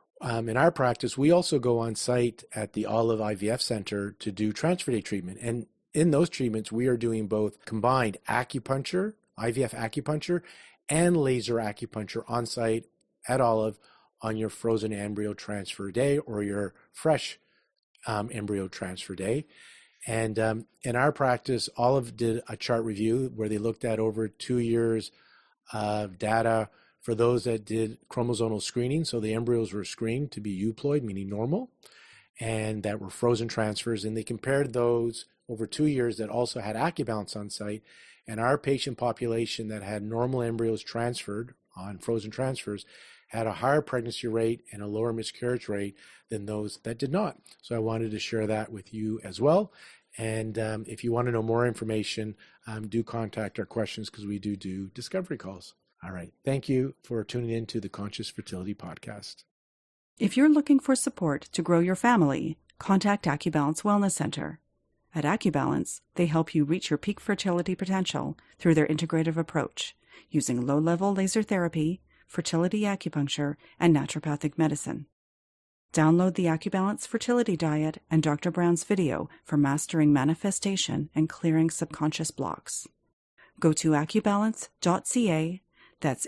in our practice, we also go on site at the Olive IVF Center to do transfer day treatment. And in those treatments, we are doing both combined acupuncture, IVF acupuncture, and laser acupuncture on site at Olive on your frozen embryo transfer day or your fresh embryo transfer day. And in our practice, Olive did a chart review where they looked at over 2 years of data for those that did chromosomal screening. So the embryos were screened to be euploid, meaning normal, and that were frozen transfers. And they compared those over 2 years that also had AccuBalance on site, and our patient population that had normal embryos transferred on frozen transfers had a higher pregnancy rate and a lower miscarriage rate than those that did not. So I wanted to share that with you as well. And if you want to know more information, do contact our questions because we do discovery calls. All right. Thank you for tuning in to the Conscious Fertility Podcast. If you're looking for support to grow your family, contact AccuBalance Wellness Center. At AccuBalance, they help you reach your peak fertility potential through their integrative approach, using low-level laser therapy, fertility acupuncture, and naturopathic medicine. Download the AccuBalance Fertility Diet and Dr. Brown's video for mastering manifestation and clearing subconscious blocks. Go to accubalance.ca, that's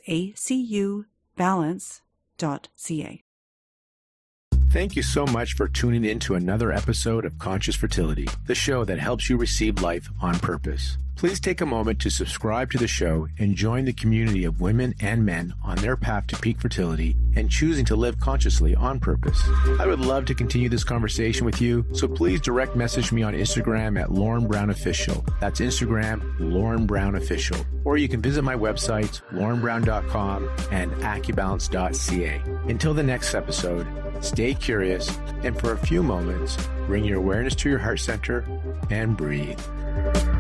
ACUbalance.ca. Thank you so much for tuning in to another episode of Conscious Fertility, the show that helps you receive life on purpose. Please take a moment to subscribe to the show and join the community of women and men on their path to peak fertility and choosing to live consciously on purpose. I would love to continue this conversation with you, so please direct message me on Instagram at Lauren Brown Official. That's Instagram, Lauren Brown Official. Or you can visit my websites, laurenbrown.com and accubalance.ca. Until the next episode, stay curious, and for a few moments, bring your awareness to your heart center and breathe.